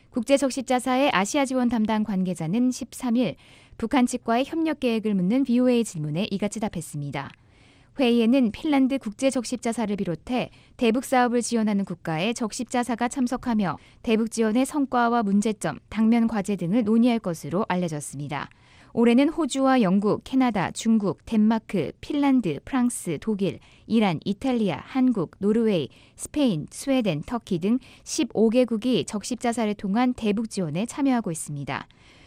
국제적십자사의 아시아 지원 담당 관계자는 십삼일 북한 측과의 협력 계획을 묻는 비오에이 질문에 이같이 답했습니다. 회의에는 핀란드 국제적십자사를 비롯해 대북 사업을 지원하는 국가의 적십자사가 참석하며 대북 지원의 성과와 문제점, 당면 과제 등을 논의할 것으로 알려졌습니다. 올해는 호주와 영국, 캐나다, 중국, 덴마크, 핀란드, 프랑스, 독일, 이란, 이탈리아, 한국, 노르웨이, 스페인, 스웨덴, 터키 등 십오 개국이 적십자사를 통한 대북 지원에 참여하고 있습니다.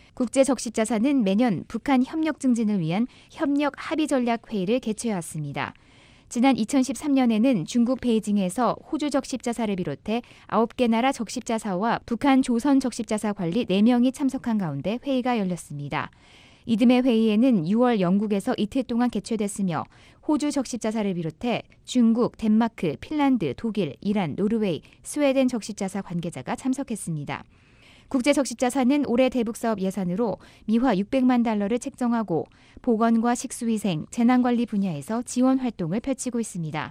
국제적십자사는 매년 북한 협력 증진을 위한 협력 합의 전략 회의를 개최해왔습니다. 지난 이천십삼년에는 중국 베이징에서 호주 적십자사를 비롯해 아홉 개 나라 적십자사와 북한 조선 적십자사 관리 네 명이 참석한 가운데 회의가 열렸습니다. 이듬해 회의에는 유월 영국에서 이틀 동안 개최됐으며 호주 적십자사를 비롯해 중국, 덴마크, 핀란드, 독일, 이란, 노르웨이, 스웨덴 적십자사 관계자가 참석했습니다. 국제적십자사는 올해 대북사업 예산으로 미화 육백만 달러를 책정하고 보건과 식수위생, 재난관리 분야에서 지원 활동을 펼치고 있습니다.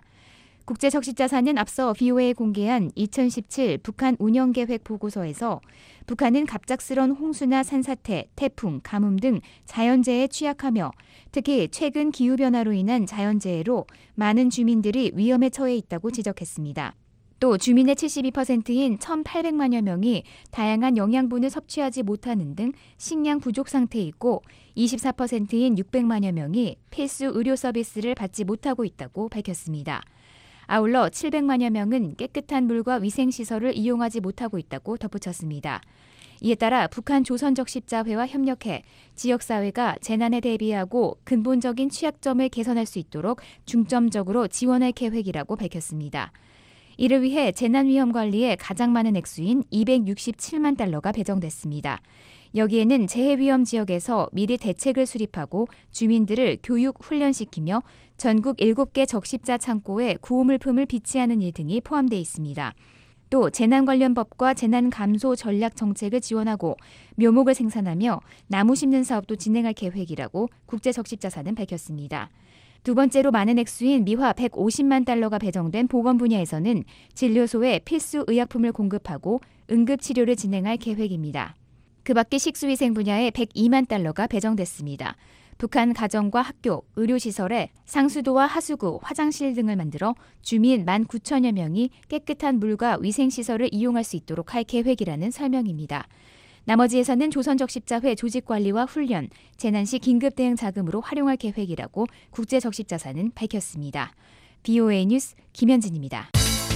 국제적십자사는 앞서 비오에이에 공개한 이천십칠 북한 운영계획 보고서에서 북한은 갑작스런 홍수나 산사태, 태풍, 가뭄 등 자연재해에 취약하며 특히 최근 기후변화로 인한 자연재해로 많은 주민들이 위험에 처해 있다고 지적했습니다. 또 주민의 칠십이 퍼센트인 천팔백만여 명이 다양한 영양분을 섭취하지 못하는 등 식량 부족 상태에 있고 이십사 퍼센트인 육백만여 명이 필수 의료 서비스를 받지 못하고 있다고 밝혔습니다. 아울러 칠백만여 명은 깨끗한 물과 위생시설을 이용하지 못하고 있다고 덧붙였습니다. 이에 따라 북한 조선적십자회와 협력해 지역사회가 재난에 대비하고 근본적인 취약점을 개선할 수 있도록 중점적으로 지원할 계획이라고 밝혔습니다. 이를 위해 재난위험관리에 가장 많은 액수인 이백육십칠만 달러가 배정됐습니다. 여기에는 재해위험 지역에서 미리 대책을 수립하고 주민들을 교육, 훈련시키며 전국 일곱 개 적십자 창고에 구호물품을 비치하는 일 등이 포함되어 있습니다. 또 재난 관련 법과 재난 감소 전략 정책을 지원하고 묘목을 생산하며 나무 심는 사업도 진행할 계획이라고 국제적십자사는 밝혔습니다. 두 번째로 많은 액수인 미화 백오십만 달러가 배정된 보건 분야에서는 진료소에 필수 의약품을 공급하고 응급치료를 진행할 계획입니다. 그 밖에 식수위생 분야에 백이만 달러가 배정됐습니다. 북한 가정과 학교, 의료시설에 상수도와 하수구, 화장실 등을 만들어 주민 만 구천여 명이 깨끗한 물과 위생시설을 이용할 수 있도록 할 계획이라는 설명입니다. 나머지 예산은 조선적십자회 조직관리와 훈련, 재난시 긴급대응 자금으로 활용할 계획이라고 국제적십자사는 밝혔습니다. 비오에이 뉴스 김현진입니다.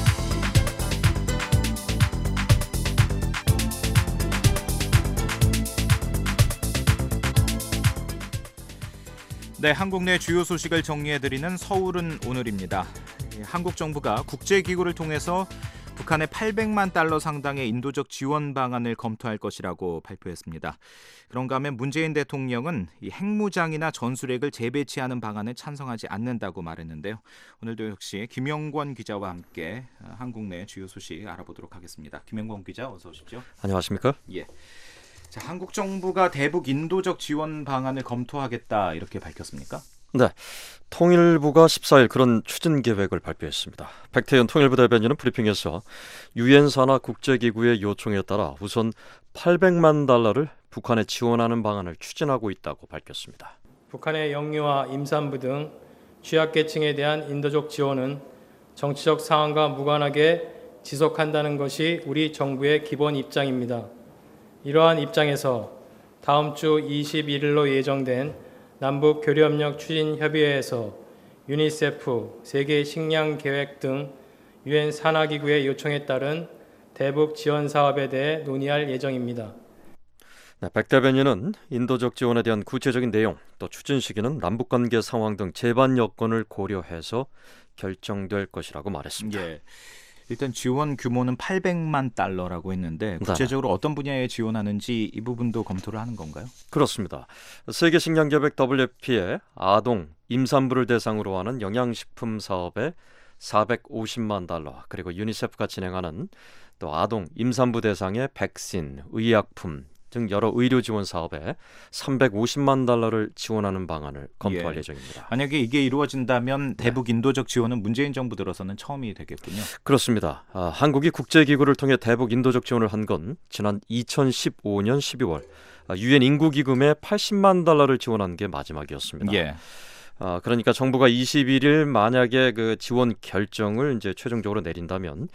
네, 한국 내 주요 소식을 정리해드리는 서울은 오늘입니다. 한국 정부가 국제기구를 통해서 북한의 팔백만 달러 상당의 인도적 지원 방안을 검토할 것이라고 발표했습니다. 그런가 하면 문재인 대통령은 이 핵무장이나 전술핵을 재배치하는 방안을 찬성하지 않는다고 말했는데요. 오늘도 역시 김영권 기자와 함께 한국 내 주요 소식 알아보도록 하겠습니다. 김영권 기자, 어서 오십시오. 안녕하십니까? 예. 자, 한국 정부가 대북 인도적 지원 방안을 검토하겠다 이렇게 밝혔습니까? 네, 통일부가 십사일 그런 추진 계획을 발표했습니다. 백태현 통일부 대변인은 브리핑에서 유엔 산하 국제기구의 요청에 따라 우선 팔백만 달러를 북한에 지원하는 방안을 추진하고 있다고 밝혔습니다. 북한의 영유아, 임산부 등 취약계층에 대한 인도적 지원은 정치적 상황과 무관하게 지속한다는 것이 우리 정부의 기본 입장입니다. 이러한 입장에서 다음 주 이십일 일로 예정된 남북 교류협력 추진협의회에서 유니세프, 세계 식량 계획 등 유엔 산하기구의 요청에 따른 대북 지원 사업에 대해 논의할 예정입니다. 네, 백 대변인은 인도적 지원에 대한 구체적인 내용, 또 추진 시기는 남북관계 상황 등 제반 여건을 고려해서 결정될 것이라고 말했습니다. 예. 일단 지원 규모는 팔백만 달러라고 했는데 구체적으로 네. 어떤 분야에 지원하는지 이 부분도 검토를 하는 건가요? 그렇습니다. 세계 식량계획 더블유에프피의 아동, 임산부를 대상으로 하는 영양식품 사업에 사백오십만 달러, 그리고 유니세프가 진행하는 또 아동, 임산부 대상의 백신, 의약품 등 여러 의료 지원 사업에 삼백오십만 달러를 지원하는 방안을 검토할 예. 예정입니다. 만약에 이게 이루어진다면 대북 인도적 지원은 문재인 정부 들어서는 처음이 되겠군요. 그렇습니다. 아, 한국이 국제기구를 통해 대북 인도적 지원을 한 건 지난 이천십오 년 십이월 유엔 인구기금에 팔십만 달러를 지원한 게 마지막이었습니다. 예. 아, 그러니까 정부가 이십일 일 만약에 그 지원 결정을 이제 최종적으로 내린다면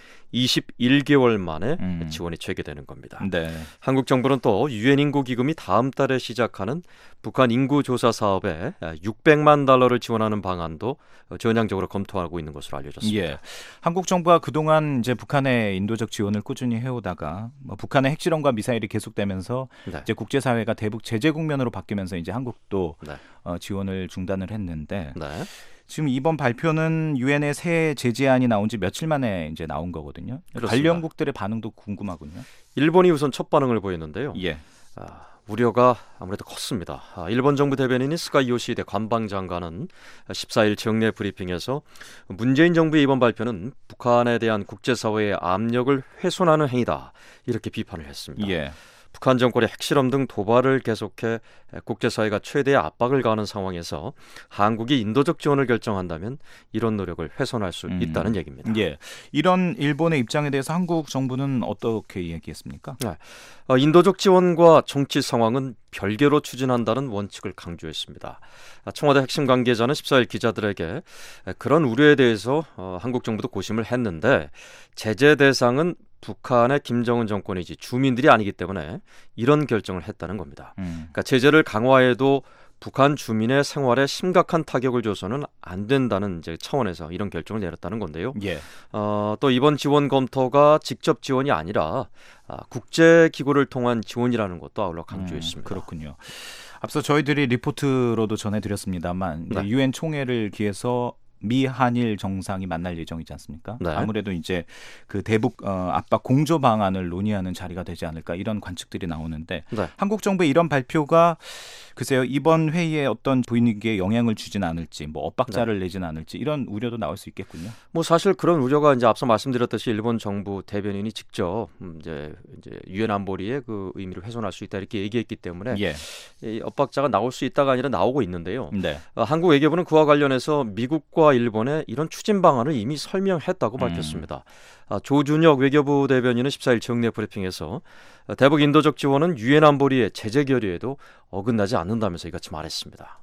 이십일 개월 만에 음. 지원이 재개되는 겁니다. 네. 한국 정부는 또 유엔 인구기금이 다음 달에 시작하는 북한 인구조사 사업에 육백만 달러를 지원하는 방안도 전향적으로 검토하고 있는 것으로 알려졌습니다. 예. 한국 정부가 그동안 이제 북한의 인도적 지원을 꾸준히 해오다가 뭐 북한의 핵실험과 미사일이 계속되면서 네. 이제 국제사회가 대북 제재 국면으로 바뀌면서 이제 한국도 네. 어, 지원을 중단을 했는데 네. 지금 이번 발표는 유엔의 새 제재안이 나온 지 며칠 만에 이제 나온 거거든요. 그렇습니다. 관련국들의 반응도 궁금하군요. 일본이 우선 첫 반응을 보였는데요. 예. 아, 우려가 아무래도 컸습니다. 아, 일본 정부 대변인인 스가 요시히데 관방장관은 십사 일 정례 브리핑에서 문재인 정부의 이번 발표는 북한에 대한 국제사회의 압력을 훼손하는 행위다, 이렇게 비판을 했습니다. 예. 북한 정권의 핵실험 등 도발을 계속해 국제사회가 최대의 압박을 가하는 상황에서 한국이 인도적 지원을 결정한다면 이런 노력을 훼손할 수 음. 있다는 얘기입니다. 예. 이런 일본의 입장에 대해서 한국 정부는 어떻게 얘기했습니까? 네. 어, 인도적 지원과 정치 상황은 별개로 추진한다는 원칙을 강조했습니다. 청와대 핵심 관계자는 십사 일 기자들에게 그런 우려에 대해서 어, 한국 정부도 고심을 했는데 제재 대상은 북한의 김정은 정권이지 주민들이 아니기 때문에 이런 결정을 했다는 겁니다. 음. 그러니까 제재를 강화해도 북한 주민의 생활에 심각한 타격을 줘서는 안 된다는 이제 차원에서 이런 결정을 내렸다는 건데요. 예. 어, 또 이번 지원 검토가 직접 지원이 아니라 아, 국제기구를 통한 지원이라는 것도 아울러 강조했습니다. 음, 그렇군요. 앞서 저희들이 리포트로도 전해드렸습니다만 네. 유엔 총회를 기해서 미 한일 정상이 만날 예정이지 않습니까? 네. 아무래도 이제 그 대북 어, 압박 공조 방안을 논의하는 자리가 되지 않을까 이런 관측들이 나오는데 네. 한국 정부의 이런 발표가 글쎄요 이번 회의에 어떤 분위기에 영향을 주진 않을지 뭐 엇박자를 네. 내진 않을지 이런 우려도 나올 수 있겠군요. 뭐 사실 그런 우려가 이제 앞서 말씀드렸듯이 일본 정부 대변인이 직접 이제 이제 유엔 안보리의 그 의미를 훼손할 수 있다 이렇게 얘기했기 때문에 예. 이 엇박자가 나올 수 있다가 아니라 나오고 있는데요. 네. 어, 한국 외교부는 그와 관련해서 미국과 일본의 이런 추진 방안을 이미 설명했다고 밝혔습니다. 음. 아, 조준혁 외교부 대변인은 십사 일 정례 브리핑에서 대북 인도적 지원은 유엔 안보리의 제재 결의에도 어긋나지 않는다면서 이같이 말했습니다.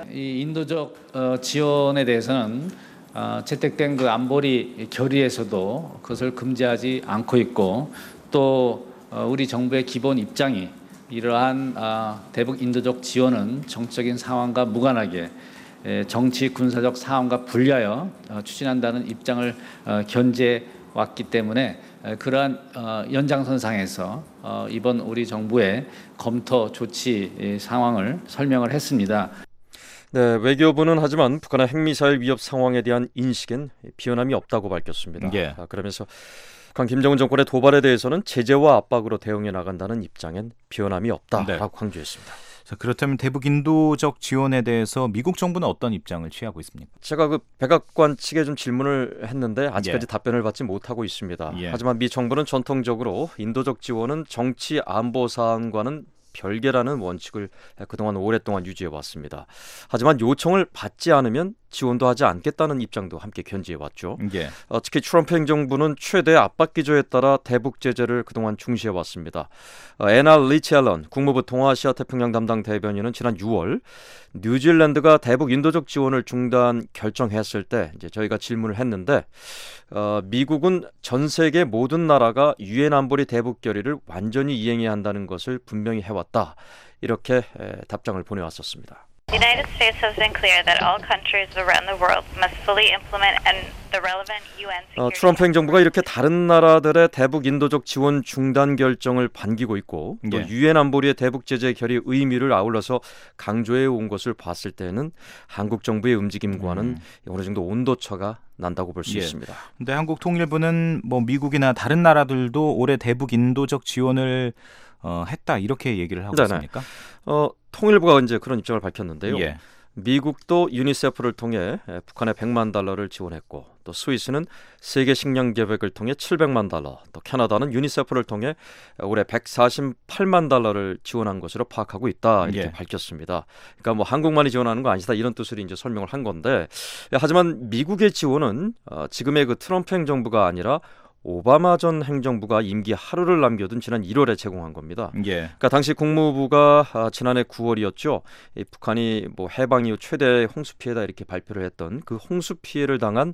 이 인도적 어, 지원에 대해서는 어, 채택된 그 안보리 결의에서도 그것을 금지하지 않고 있고 또 어, 우리 정부의 기본 입장이 이러한 어, 대북 인도적 지원은 정치적인 상황과 무관하게 정치 군사적 상황과 분리하여 추진한다는 입장을 견제왔기 때문에 그러한 연장선상에서 이번 우리 정부의 검토 조치 상황을 설명을 했습니다. 네, 외교부는 하지만 북한의 핵미사일 위협 상황에 대한 인식엔 변함이 없다고 밝혔습니다. 예. 그러면서 북한 김정은 정권의 도발에 대해서는 제재와 압박으로 대응해 나간다는 입장엔 변함이 없다라고 네. 강조했습니다. 자, 그렇다면 대북 인도적 지원에 대해서 미국 정부는 어떤 입장을 취하고 있습니까? 제가 그 백악관 측에 좀 질문을 했는데 아직까지 예. 답변을 받지 못하고 있습니다. 예. 하지만 미 정부는 전통적으로 인도적 지원은 정치 안보 사안과는 별개라는 원칙을 그동안 오랫동안 유지해 왔습니다. 하지만 요청을 받지 않으면 지원도 하지 않겠다는 입장도 함께 견지해왔죠. 예. 어, 특히 트럼프 행정부는 최대 압박 기조에 따라 대북 제재를 그동안 중시해왔습니다. 어, 애나 리치 앨런 국무부 동아시아 태평양 담당 대변인은 지난 유월 뉴질랜드가 대북 인도적 지원을 중단 결정했을 때 이제 저희가 질문을 했는데 어, 미국은 전 세계 모든 나라가 유엔 안보리 대북 결의를 완전히 이행해야 한다는 것을 분명히 해왔다. 이렇게 에, 답장을 보내왔었습니다. The United States has been clear that all countries around the world must fully implement and the relevant U N 어, security. 트럼프 행정부가 이렇게 다른 나라들의 대북 인도적 지원 중단 결정을 반기고 있고 또 예. 유엔 안보리의 대북 제재 결의 의미를 아울러서 강조해 온 것을 봤을 때는 한국 정부의 움직임과는 음. 어느 정도 온도차가 난다고 볼 수 예. 있습니다. 근데 한국 통일부는 뭐 미국이나 다른 나라들도 올해 대북 인도적 지원을 어, 했다 이렇게 얘기를 하고 네네. 있습니까? 어, 통일부가 이제 그런 입장을 밝혔는데요. 예. 미국도 유니세프를 통해 북한에 백만 달러를 지원했고 또 스위스는 세계 식량 계획을 통해 칠백만 달러, 또 캐나다는 유니세프를 통해 올해 백사십팔만 달러를 지원한 것으로 파악하고 있다 이렇게 예. 밝혔습니다. 그러니까 뭐 한국만이 지원하는 거 아니다 이런 뜻으로 이제 설명을 한 건데 하지만 미국의 지원은 어, 지금의 그 트럼프 행정부가 아니라 오바마 전 행정부가 임기 하루를 남겨둔 지난 일월에 제공한 겁니다. 예. 그러니까 당시 국무부가 아, 지난해 구월이었죠. 이 북한이 뭐 해방 이후 최대 홍수 피해다 이렇게 발표를 했던 그 홍수 피해를 당한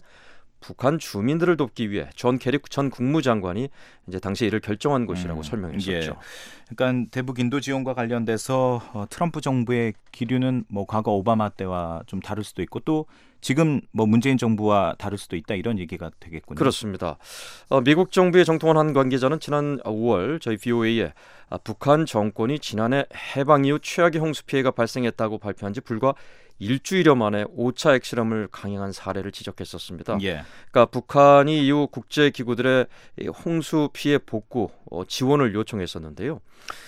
북한 주민들을 돕기 위해 존 케리 전 국무장관이 이제 당시 이를 결정한 것이라고 음, 설명했었죠. 예. 그러니까 대북 인도 지원과 관련돼서 어, 트럼프 정부의 기류는 뭐 과거 오바마 때와 좀 다를 수도 있고 또 지금 뭐 문재인 정부와 다를 수도 있다 이런 얘기가 되겠군요. 그렇습니다. 어, 미국 정부의 정통한 한 관계자는 지난 오월 저희 브이오에이에 아, 북한 정권이 지난해 해방 이후 최악의 홍수 피해가 발생했다고 발표한 지 불과 일주일여 만에 오 차 핵실험을 강행한 사례를 지적했었습니다. 예. 그러니까 북한이 이후 국제기구들의 홍수 피해 복구 어, 지원을 요청했었는데요.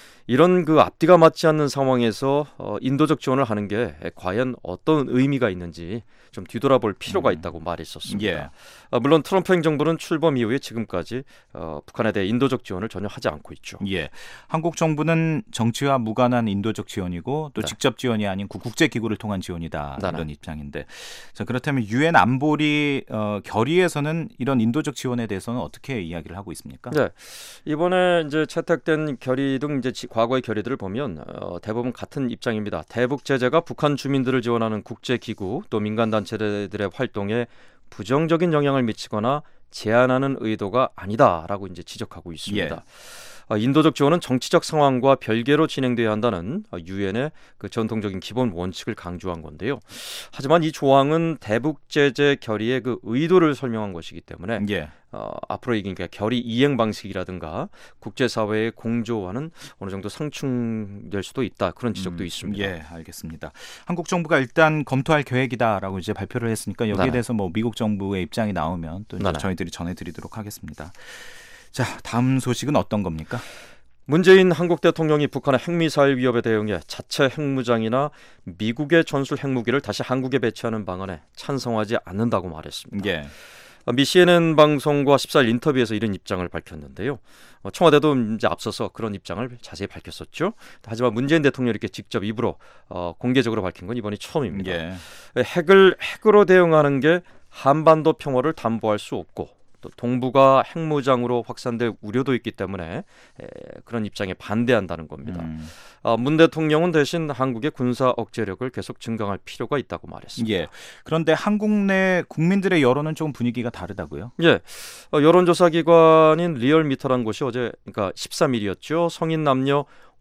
이런 그 앞뒤가 맞지 않는 상황에서 어, 인도적 지원을 하는 게 과연 어떤 의미가 있는지 좀 뒤돌아볼 필요가 있다고 말했었습니다. 예. 어, 물론 트럼프 행정부는 출범 이후에 지금까지 어, 북한에 대해 인도적 지원을 전혀 하지 않고 있죠. 예. 한국 정부는 정치와 무관한 인도적 지원이고 또 네. 직접 지원이 아닌 국제 기구를 통한 지원이다 네네. 이런 입장인데 자 그렇다면 유엔 안보리 어, 결의에서는 이런 인도적 지원에 대해서는 어떻게 이야기를 하고 있습니까? 네. 이번에 이제 채택된 결의 등 이제 지, 과거의 결의들을 보면 어, 대부분 같은 입장입니다. 대북 제재가 북한 주민들을 지원하는 국제 기구 또 민간 단체들의 활동에 부정적인 영향을 미치거나 제한하는 의도가 아니다라고 이제 지적하고 있습니다. 예. 어, 인도적 지원은 정치적 상황과 별개로 진행돼야 한다는 어, 유엔의 그 전통적인 기본 원칙을 강조한 건데요. 하지만 이 조항은 대북 제재 결의의 그 의도를 설명한 것이기 때문에 예. 어, 앞으로 이게 그러니까 결의 이행 방식이라든가 국제사회의 공조와는 어느 정도 상충될 수도 있다 그런 지적도 음, 있습니다. 예, 알겠습니다. 한국 정부가 일단 검토할 계획이다라고 이제 발표를 했으니까 여기에 네네. 대해서 뭐 미국 정부의 입장이 나오면 또 이제 네네. 저희들이 전해드리도록 하겠습니다. 자, 다음 소식은 어떤 겁니까? 문재인 한국 대통령이 북한의 핵미사일 위협에 대응해 자체 핵무장이나 미국의 전술 핵무기를 다시 한국에 배치하는 방안에 찬성하지 않는다고 말했습니다. 예. 미 씨엔엔 방송과 십사일 인터뷰에서 이런 입장을 밝혔는데요. 청와대도 이제 앞서서 그런 입장을 자세히 밝혔었죠. 하지만 문재인 대통령이 이렇게 직접 입으로 어, 공개적으로 밝힌 건 이번이 처음입니다. 예. 핵을 핵으로 대응하는 게 한반도 평화를 담보할 수 없고 또 동북아 핵무장으로 확산될 우려도 있기 때문에 에, 그런 입장에 반대한다는 겁니다. 음. 어, 문 대통령은 대신 한국의 군사 억제력을 계속 증강할 필요가 있다고 말했습니다. 예. 그런데 한국 내 국민들의 여론은 좀 분위기가 다르다고요? 예, 어, 여론조사 기관인 리얼미터라는 곳이 어제 그러니까 십삼일이었죠. 성인 남녀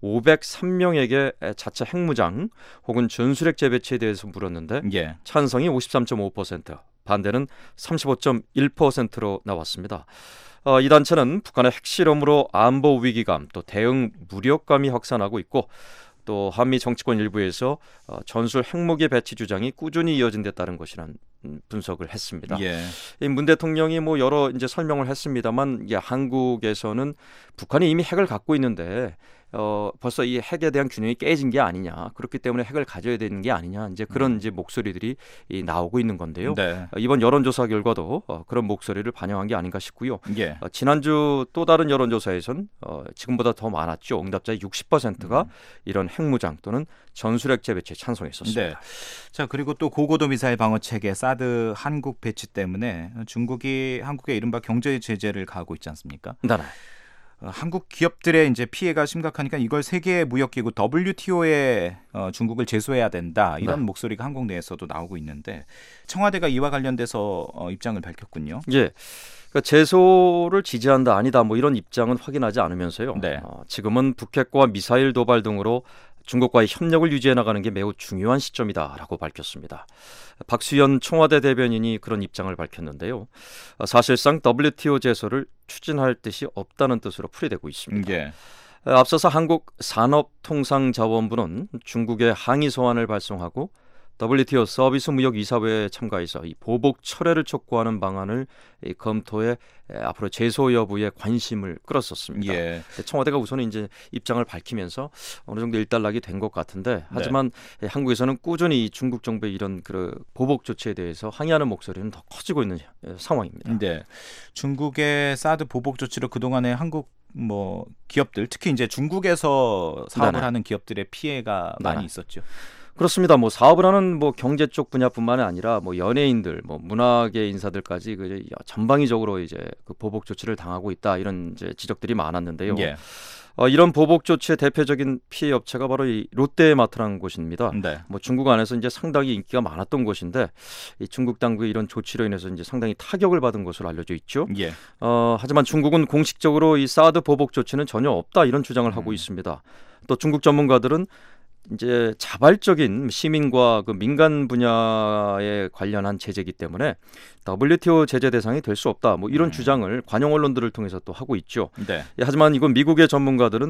오백삼 명에게 자체 핵무장 혹은 전술핵 재배치에 대해서 물었는데 예. 찬성이 오십삼 점 오 퍼센트, 반대는 삼십오 점 일 퍼센트로 나왔습니다. 어, 이 단체는 북한의 핵실험으로 안보 위기감 또 대응 무력감이 확산하고 있고 또 한미 정치권 일부에서 어, 전술 핵무기 배치 주장이 꾸준히 이어진 데 따른 것이란 분석을 했습니다. 예. 이 문 대통령이 뭐 여러 이제 설명을 했습니다만 이게 한국에서는 북한이 이미 핵을 갖고 있는데 어, 벌써 이 핵에 대한 균형이 깨진 게 아니냐. 그렇기 때문에 핵을 가져야 되는 게 아니냐. 이제 그런 음. 이제 목소리들이 이, 나오고 있는 건데요. 네. 어, 이번 여론조사 결과도 어, 그런 목소리를 반영한 게 아닌가 싶고요. 예. 어, 지난주 또 다른 여론조사에선 어, 지금보다 더 많았죠. 응답자의 육십 퍼센트가 음. 이런 핵무장 또는 전술핵 재배치에 찬성했었습니다. 네. 자, 그리고 또 고고도 미사일 방어 체계 사드 한국 배치 때문에 중국이 한국에 이른바 경제 제재를 가하고 있지 않습니까? 네. 어, 한국 기업들의 이제 피해가 심각하니까 이걸 세계 무역기구 더블유티오에 어, 중국을 제소해야 된다 이런 네. 목소리가 한국 내에서도 나오고 있는데 청와대가 이와 관련돼서 어, 입장을 밝혔군요. 예, 그러니까 제소를 지지한다 아니다 뭐 이런 입장은 확인하지 않으면서요. 네. 어, 지금은 북핵과 미사일 도발 등으로 중국과의 협력을 유지해 나가는 게 매우 중요한 시점이다라고 밝혔습니다. 박수현 청와대 대변인이 그런 입장을 밝혔는데요. 사실상 더블유티오 제소를 추진할 뜻이 없다는 뜻으로 풀이되고 있습니다. 예. 앞서서 한국산업통상자원부는 중국에 항의 소환을 발송하고 더블유티오 서비스 무역 이사회에 참가해서 이 보복 철회를 촉구하는 방안을 이 검토해 앞으로 제소 여부에 관심을 끌었었습니다. 예. 청와대가 우선 이제 입장을 밝히면서 어느 정도 일단락이 된 것 같은데 하지만 네. 한국에서는 꾸준히 중국 정부의 이런 그 보복 조치에 대해서 항의하는 목소리는 더 커지고 있는 상황입니다. 네. 중국의 사드 보복 조치로 그동안에 한국 뭐 기업들 특히 이제 중국에서 사업을 네네. 하는 기업들의 피해가 네네. 많이 있었죠. 그렇습니다. 뭐 사업을 하는 뭐 경제 쪽 분야뿐만이 아니라 뭐 연예인들, 뭐 문화계 인사들까지 그 전방위적으로 이제 그 보복 조치를 당하고 있다 이런 이제 지적들이 많았는데요. 예. 어, 이런 보복 조치의 대표적인 피해 업체가 바로 이 롯데마트라는 곳입니다. 네. 뭐 중국 안에서 이제 상당히 인기가 많았던 곳인데 이 중국 당국의 이런 조치로 인해서 이제 상당히 타격을 받은 것으로 알려져 있죠. 예. 어, 하지만 중국은 공식적으로 이 사드 보복 조치는 전혀 없다 이런 주장을 음. 하고 있습니다. 또 중국 전문가들은 이제 자발적인 시민과 그 민간 분야에 관련한 제재이기 때문에 더블유티오 제재 대상이 될 수 없다. 뭐 이런 음. 주장을 관영 언론들을 통해서 또 하고 있죠. 네. 예, 하지만 이건 미국의 전문가들은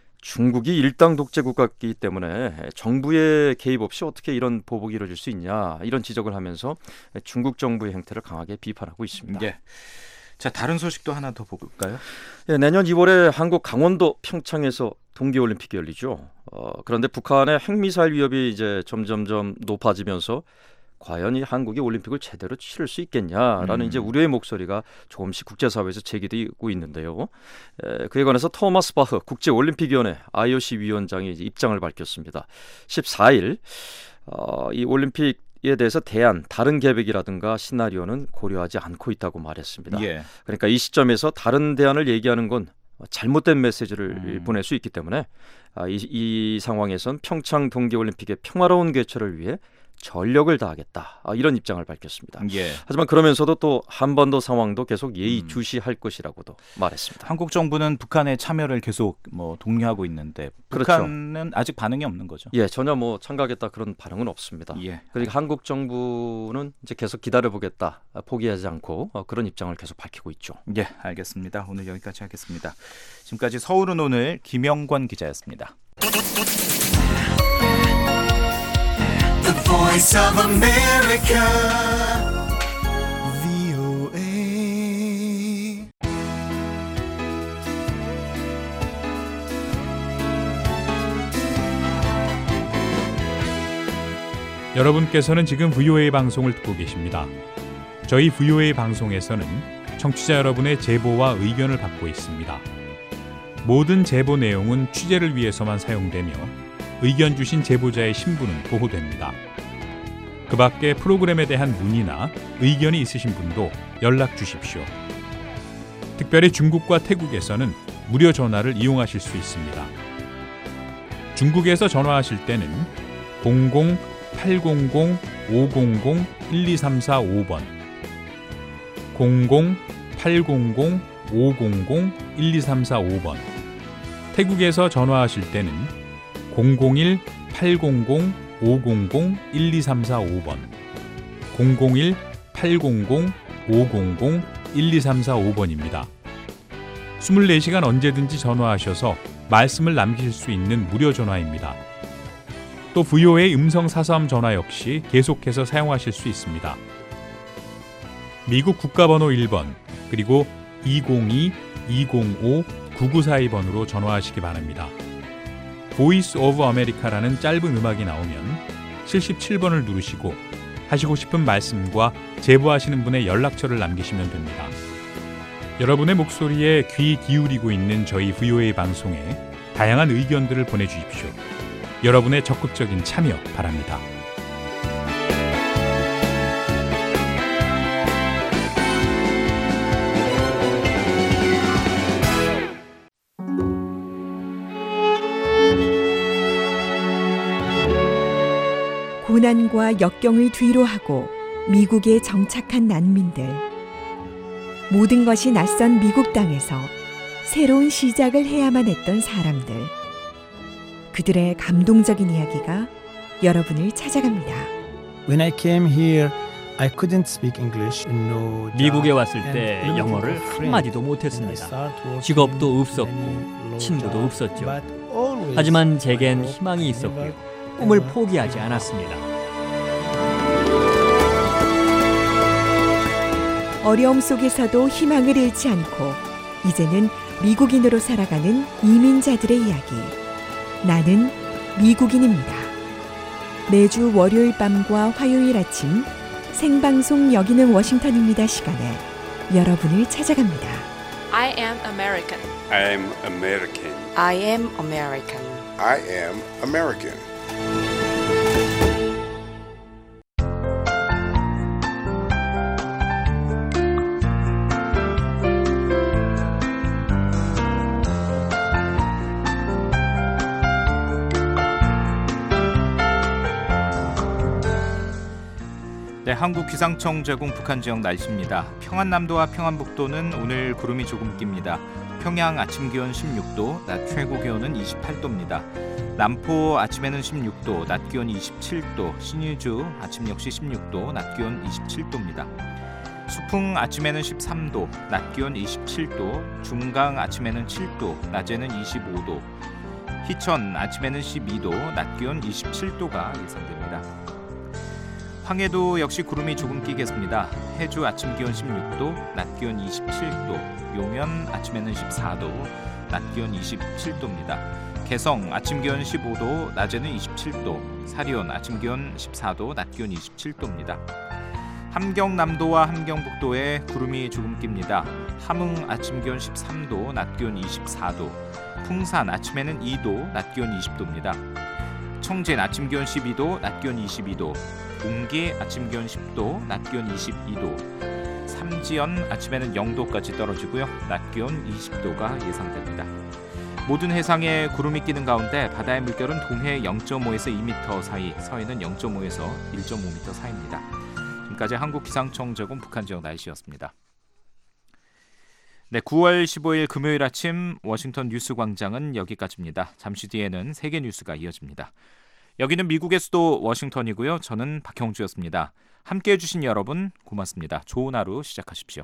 중국이 일당 독재 국가이기 때문에 정부의 개입 없이 어떻게 이런 보복이 이루어질 수 있냐 이런 지적을 하면서 중국 정부의 행태를 강하게 비판하고 있습니다. 예. 자, 다른 소식도 하나 더 볼까요? 예, 내년 이월에 한국 강원도 평창에서 동계올림픽이 열리죠. 어, 그런데 북한의 핵미사일 위협이 이제 점점점 높아지면서 과연 이 한국이 올림픽을 제대로 치를 수 있겠냐라는 음. 이제 우려의 목소리가 조금씩 국제사회에서 제기되고 있는데요. 에, 그에 관해서 토마스 바흐 국제올림픽위원회 아이오씨 위원장이 이제 입장을 밝혔습니다. 십사 일 어, 이 올림픽 에 대해서 대안, 다른 계획이라든가 시나리오는 고려하지 않고 있다고 말했습니다. 예. 그러니까 이 시점에서 다른 대안을 얘기하는 건 잘못된 메시지를 음. 보낼 수 있기 때문에 이, 이 상황에선 평창 동계올림픽의 평화로운 개최를 위해 전력을 다하겠다 이런 입장을 밝혔습니다. 예. 하지만 그러면서도 또 한반도 상황도 계속 예의주시할 음. 것이라고도 말했습니다. 한국 정부는 북한의 참여를 계속 뭐 독려하고 있는데 북한은 그렇죠. 아직 반응이 없는 거죠. 예, 전혀 뭐 참가하겠다 그런 반응은 없습니다. 예. 그러니까 한국 정부는 이제 계속 기다려보겠다, 포기하지 않고 그런 입장을 계속 밝히고 있죠. 예, 알겠습니다. 오늘 여기까지 하겠습니다. 지금까지 서울은 오늘 김영권 기자였습니다. The Voice of America, 브이오에이. 여러분께서는 지금 브이오에이 방송을 듣고 계십니다. 저희 브이오에이 방송에서는 청취자 여러분의 제보와 의견을 받고 있습니다. 모든 제보 내용은 취재를 위해서만 사용되며 의견 주신 제보자의 신분은 보호됩니다. 그 밖에 프로그램에 대한 문의나 의견이 있으신 분도 연락 주십시오. 특별히 중국과 태국에서는 무료 전화를 이용하실 수 있습니다. 중국에서 전화하실 때는 공공 팔공공 오공공 일이삼사오 번 공공 팔공공 오공공 일이삼사오 번 태국에서 전화하실 때는 공공일 팔공공 오공공 일이삼사오 번 공공일 팔공공 오공공 일이삼사오 번입니다. 이십사 시간 언제든지 전화하셔서 말씀을 남기실 수 있는 무료 전화입니다. 또 브이오에이 음성 사서함 전화 역시 계속해서 사용하실 수 있습니다. 미국 국가번호 일 번 그리고 이공이 이공오 구구사이 번으로 전화하시기 바랍니다. 보이스 오브 아메리카라는 짧은 음악이 나오면 칠십칠 번을 누르시고 하시고 싶은 말씀과 제보하시는 분의 연락처를 남기시면 됩니다. 여러분의 목소리에 귀 기울이고 있는 저희 브이오에이 방송에 다양한 의견들을 보내주십시오. 여러분의 적극적인 참여 바랍니다. 고난과 역경을 뒤로하고 미국에 정착한 난민들. 모든 것이 낯선 미국 땅에서 새로운 시작을 해야만 했던 사람들. 그들의 감동적인 이야기가 여러분을 찾아갑니다. When I came here, I couldn't speak English. No job, 미국에 왔을 때 and 영어를 limited friends. 한마디도 못했습니다. 직업도 없었고 친구도 없었죠. 하지만 제겐 희망이 있었고요. 꿈을 포기하지 않았습니다. 어려움 속에서도 희망을 잃지 않고 이제는 미국인으로 살아가는 이민자들의 이야기. 나는 미국인입니다. 매주 월요일 밤과 화요일 아침 생방송 여기는 워싱턴입니다 시간에 여러분을 찾아갑니다. I am American. I am American. I am American. I am American. 네, 한국기상청 제공 북한 지역 날씨입니다. 평안남도와 평안북도는 오늘 구름이 조금 낍니다. 평양 아침 기온 십육 도, 낮 최고 기온은 이십팔 도입니다. 남포 아침에는 십육 도, 낮 기온 이십칠 도, 신의주 아침 역시 십육 도, 낮 기온 이십칠 도입니다. 수풍 아침에는 십삼 도, 낮 기온 이십칠 도, 중강 아침에는 칠 도, 낮에는 이십오 도, 희천 아침에는 십이 도, 낮 기온 이십칠 도가 예상됩니다. 황해도 역시 구름이 조금 끼겠습니다. 해주 아침 기온 십육 도, 낮 기온 이십칠 도, 용현 아침에는 십사 도, 낮 기온 이십칠 도입니다. 개성 아침 기온 십오 도, 낮에는 이십칠 도, 사리온 아침 기온 십사 도, 낮 기온 이십칠 도입니다. 함경남도와 함경북도에 구름이 조금 낍니다. 함흥 아침 기온 십삼 도, 낮 기온 이십사 도, 풍산 아침에는 이 도, 낮 기온 이십 도입니다. 청진 아침 기온 십이 도, 낮 기온 이십이 도, 공기 아침 기온 십 도, 낮 기온 이십이 도, 삼지연 아침에는 영 도까지 떨어지고요. 낮 기온 이십 도가 예상됩니다. 모든 해상에 구름이 끼는 가운데 바다의 물결은 동해 영 점 오에서 이 미터 사이, 서해는 영 점 오에서 일 점 오 미터 사이입니다. 지금까지 한국기상청 제공 북한 지역 날씨였습니다. 네, 구월 십오일 금요일 아침 워싱턴 뉴스 광장은 여기까지입니다. 잠시 뒤에는 세계 뉴스가 이어집니다. 여기는 미국의 수도 워싱턴이고요. 저는 박형주였습니다. 함께해 주신 여러분 고맙습니다. 좋은 하루 시작하십시오.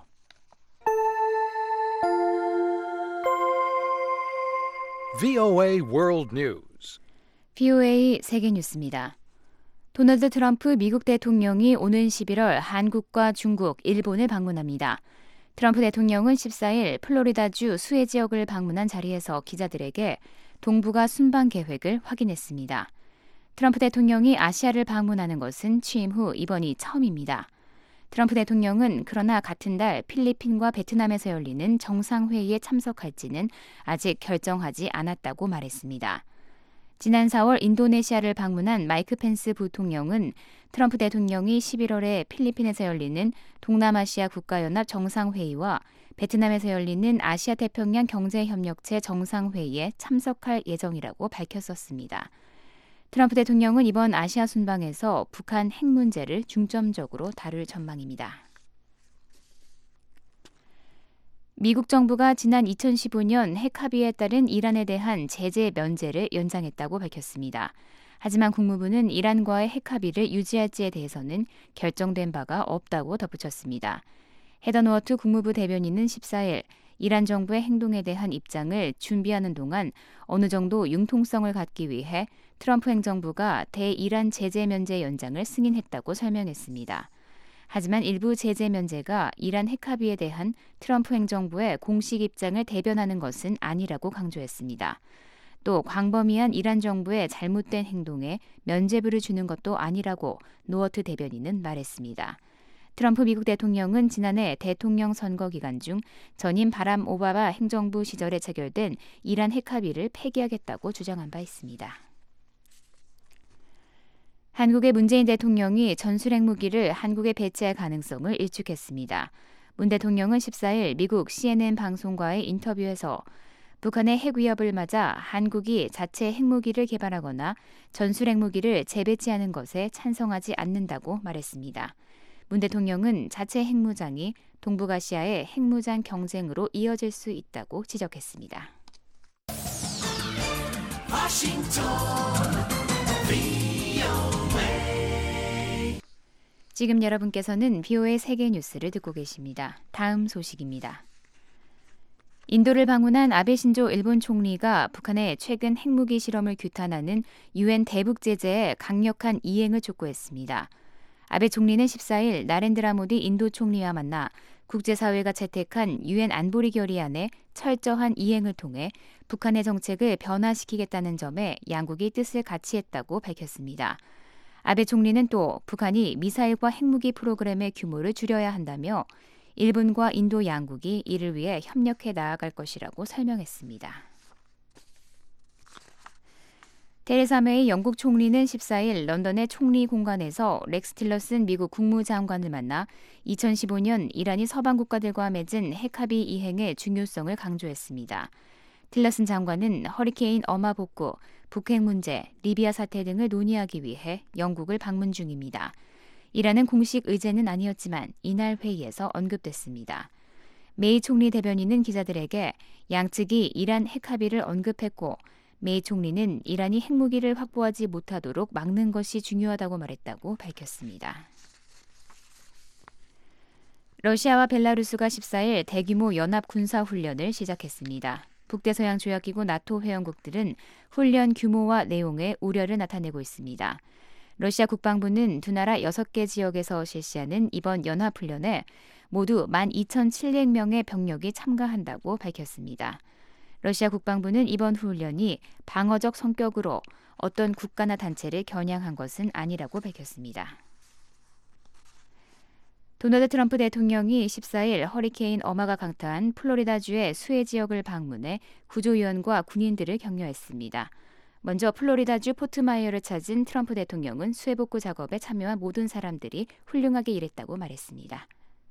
브이오에이 World News. 브이오에이 세계 뉴스입니다. 도널드 트럼프 미국 대통령이 오는 십일월 한국과 중국, 일본을 방문합니다. 트럼프 대통령은 십사일 플로리다주 수해 지역을 방문한 자리에서 기자들에게 동북아 순방 계획을 확인했습니다. 트럼프 대통령이 아시아를 방문하는 것은 취임 후 이번이 처음입니다. 트럼프 대통령은 그러나 같은 달 필리핀과 베트남에서 열리는 정상회의에 참석할지는 아직 결정하지 않았다고 말했습니다. 지난 사월 인도네시아를 방문한 마이크 펜스 부통령은 트럼프 대통령이 십일월에 필리핀에서 열리는 동남아시아 국가연합 정상회의와 베트남에서 열리는 아시아태평양 경제협력체 정상회의에 참석할 예정이라고 밝혔었습니다. 트럼프 대통령은 이번 아시아 순방에서 북한 핵 문제를 중점적으로 다룰 전망입니다. 미국 정부가 지난 이천십오년 핵 합의에 따른 이란에 대한 제재 면제를 연장했다고 밝혔습니다. 하지만 국무부는 이란과의 핵 합의를 유지할지에 대해서는 결정된 바가 없다고 덧붙였습니다. 헤더 누어트 국무부 대변인은 십사일 이란 정부의 행동에 대한 입장을 준비하는 동안 어느 정도 융통성을 갖기 위해 트럼프 행정부가 대이란 제재 면제 연장을 승인했다고 설명했습니다. 하지만 일부 제재 면제가 이란 핵합의에 대한 트럼프 행정부의 공식 입장을 대변하는 것은 아니라고 강조했습니다. 또 광범위한 이란 정부의 잘못된 행동에 면죄부를 주는 것도 아니라고 노어트 대변인은 말했습니다. 트럼프 미국 대통령은 지난해 대통령 선거 기간 중 전임 바람 오바마 행정부 시절에 체결된 이란 핵합의를 폐기하겠다고 주장한 바 있습니다. 한국의 문재인 대통령이 전술핵무기를 한국에 배치할 가능성을 일축했습니다. 문 대통령은 십사일 미국 씨엔엔 방송과의 인터뷰에서 북한의 핵 위협을 맞아 한국이 자체 핵무기를 개발하거나 전술핵무기를 재배치하는 것에 찬성하지 않는다고 말했습니다. 문 대통령은 자체 핵무장이 동북아시아의 핵무장 경쟁으로 이어질 수 있다고 지적했습니다. 워싱턴 지금 여러분께서는 비오에이 세계 뉴스를 듣고 계십니다. 다음 소식입니다. 인도를 방문한 아베 신조 일본 총리가 북한의 최근 핵무기 실험을 규탄하는 유엔 대북 제재에 강력한 이행을 촉구했습니다. 아베 총리는 십사일 나렌드라 모디 인도 총리와 만나 국제사회가 채택한 유엔 안보리 결의안의 철저한 이행을 통해 북한의 정책을 변화시키겠다는 점에 양국이 뜻을 같이 했다고 밝혔습니다. 아베 총리는 또 북한이 미사일과 핵무기 프로그램의 규모를 줄여야 한다며 일본과 인도 양국이 이를 위해 협력해 나아갈 것이라고 설명했습니다. 테레사 메이 영국 총리는 십사일 런던의 총리 공관에서 렉스 틸러슨 미국 국무장관을 만나 이천십오년 이란이 서방 국가들과 맺은 핵합의 이행의 중요성을 강조했습니다. 틸러슨 장관은 허리케인 어마 복구, 북핵 문제, 리비아 사태 등을 논의하기 위해 영국을 방문 중입니다. 이란은 공식 의제는 아니었지만 이날 회의에서 언급됐습니다. 메이 총리 대변인은 기자들에게 양측이 이란 핵합의를 언급했고 메이 총리는 이란이 핵무기를 확보하지 못하도록 막는 것이 중요하다고 말했다고 밝혔습니다. 러시아와 벨라루스가 십사일 대규모 연합 군사훈련을 시작했습니다. 북대서양 조약기구 나토 회원국들은 훈련 규모와 내용에 우려를 나타내고 있습니다. 러시아 국방부는 두 나라 여섯 개 지역에서 실시하는 이번 연합훈련에 모두 만 이천칠백 명의 병력이 참가한다고 밝혔습니다. 러시아 국방부는 이번 훈련이 방어적 성격으로 어떤 국가나 단체를 겨냥한 것은 아니라고 밝혔습니다. 도널드 트럼프 대통령이 십사일 허리케인 어마가 강타한 플로리다주의 수해 지역을 방문해 구조요원과 군인들을 격려했습니다. 먼저 플로리다주 포트마이어를 찾은 트럼프 대통령은 수해 복구 작업에 참여한 모든 사람들이 훌륭하게 일했다고 말했습니다.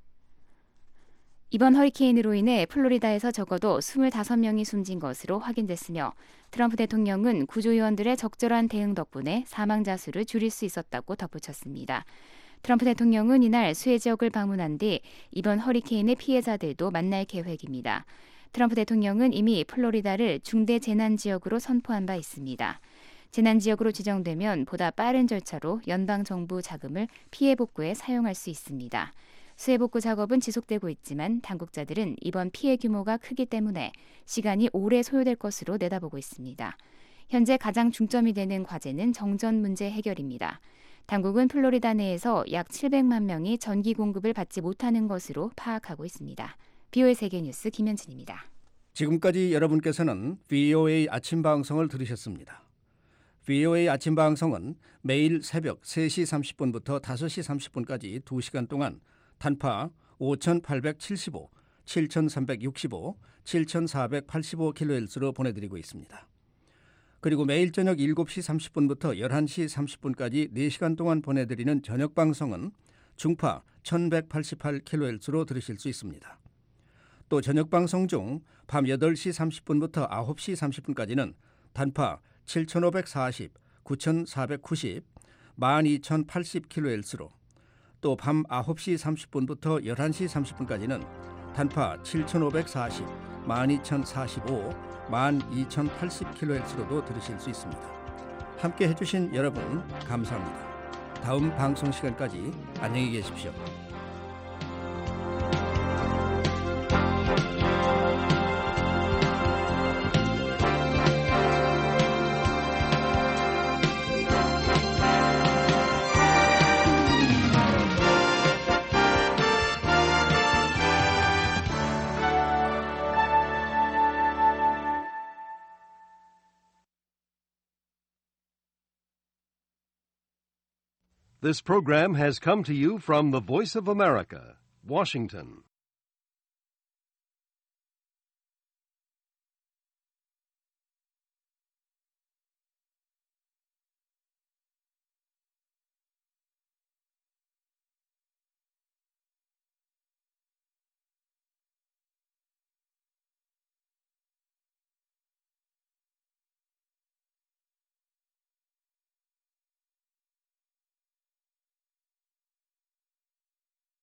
이번 허리케인으로 인해 플로리다에서 적어도 이십오 명이 숨진 것으로 확인됐으며 트럼프 대통령은 구조요원들의 적절한 대응 덕분에 사망자 수를 줄일 수 있었다고 덧붙였습니다. 트럼프 대통령은 이날 수해 지역을 방문한 뒤 이번 허리케인의 피해자들도 만날 계획입니다. 트럼프 대통령은 이미 플로리다를 중대 재난 지역으로 선포한 바 있습니다. 재난 지역으로 지정되면 보다 빠른 절차로 연방 정부 자금을 피해 복구에 사용할 수 있습니다. 수해 복구 작업은 지속되고 있지만 당국자들은 이번 피해 규모가 크기 때문에 시간이 오래 소요될 것으로 내다보고 있습니다. 현재 가장 중점이 되는 과제는 정전 문제 해결입니다. 당국은 플로리다 내에서 약 칠백만 명이 전기 공급을 받지 못하는 것으로 파악하고 있습니다. 비오에이 세계뉴스 김현진입니다. 지금까지 여러분께서는 비오에이 아침 방송을 들으셨습니다. 비오에이 아침 방송은 매일 새벽 세 시 삼십 분부터 다섯 시 삼십 분까지 두 시간 동안 단파 오천팔백칠십오, 칠천삼백육십오, 칠천사백팔십오 킬로헤르츠로 보내드리고 있습니다. 그리고 매일 저녁 일곱 시 삼십 분부터 열한 시 삼십 분까지 네 시간 동안 보내드리는 저녁 방송은 중파 천백팔십팔 킬로헤르츠로 들으실 수 있습니다. 또 저녁 방송 중 밤 여덟 시 삼십 분부터 아홉 시 삼십 분까지는 단파 칠천오백사십, 구천사백구십, 만 이천팔십 킬로헤르츠로 또 밤 아홉 시 삼십 분부터 열한 시 삼십 분까지는 단파 칠천오백사십, 만 이천사십오, 만 이천팔십 킬로헤르츠로도 들으실 수 있습니다. 함께 해주신 여러분 감사합니다. 다음 방송 시간까지 안녕히 계십시오. This program has come to you from the Voice of America, Washington.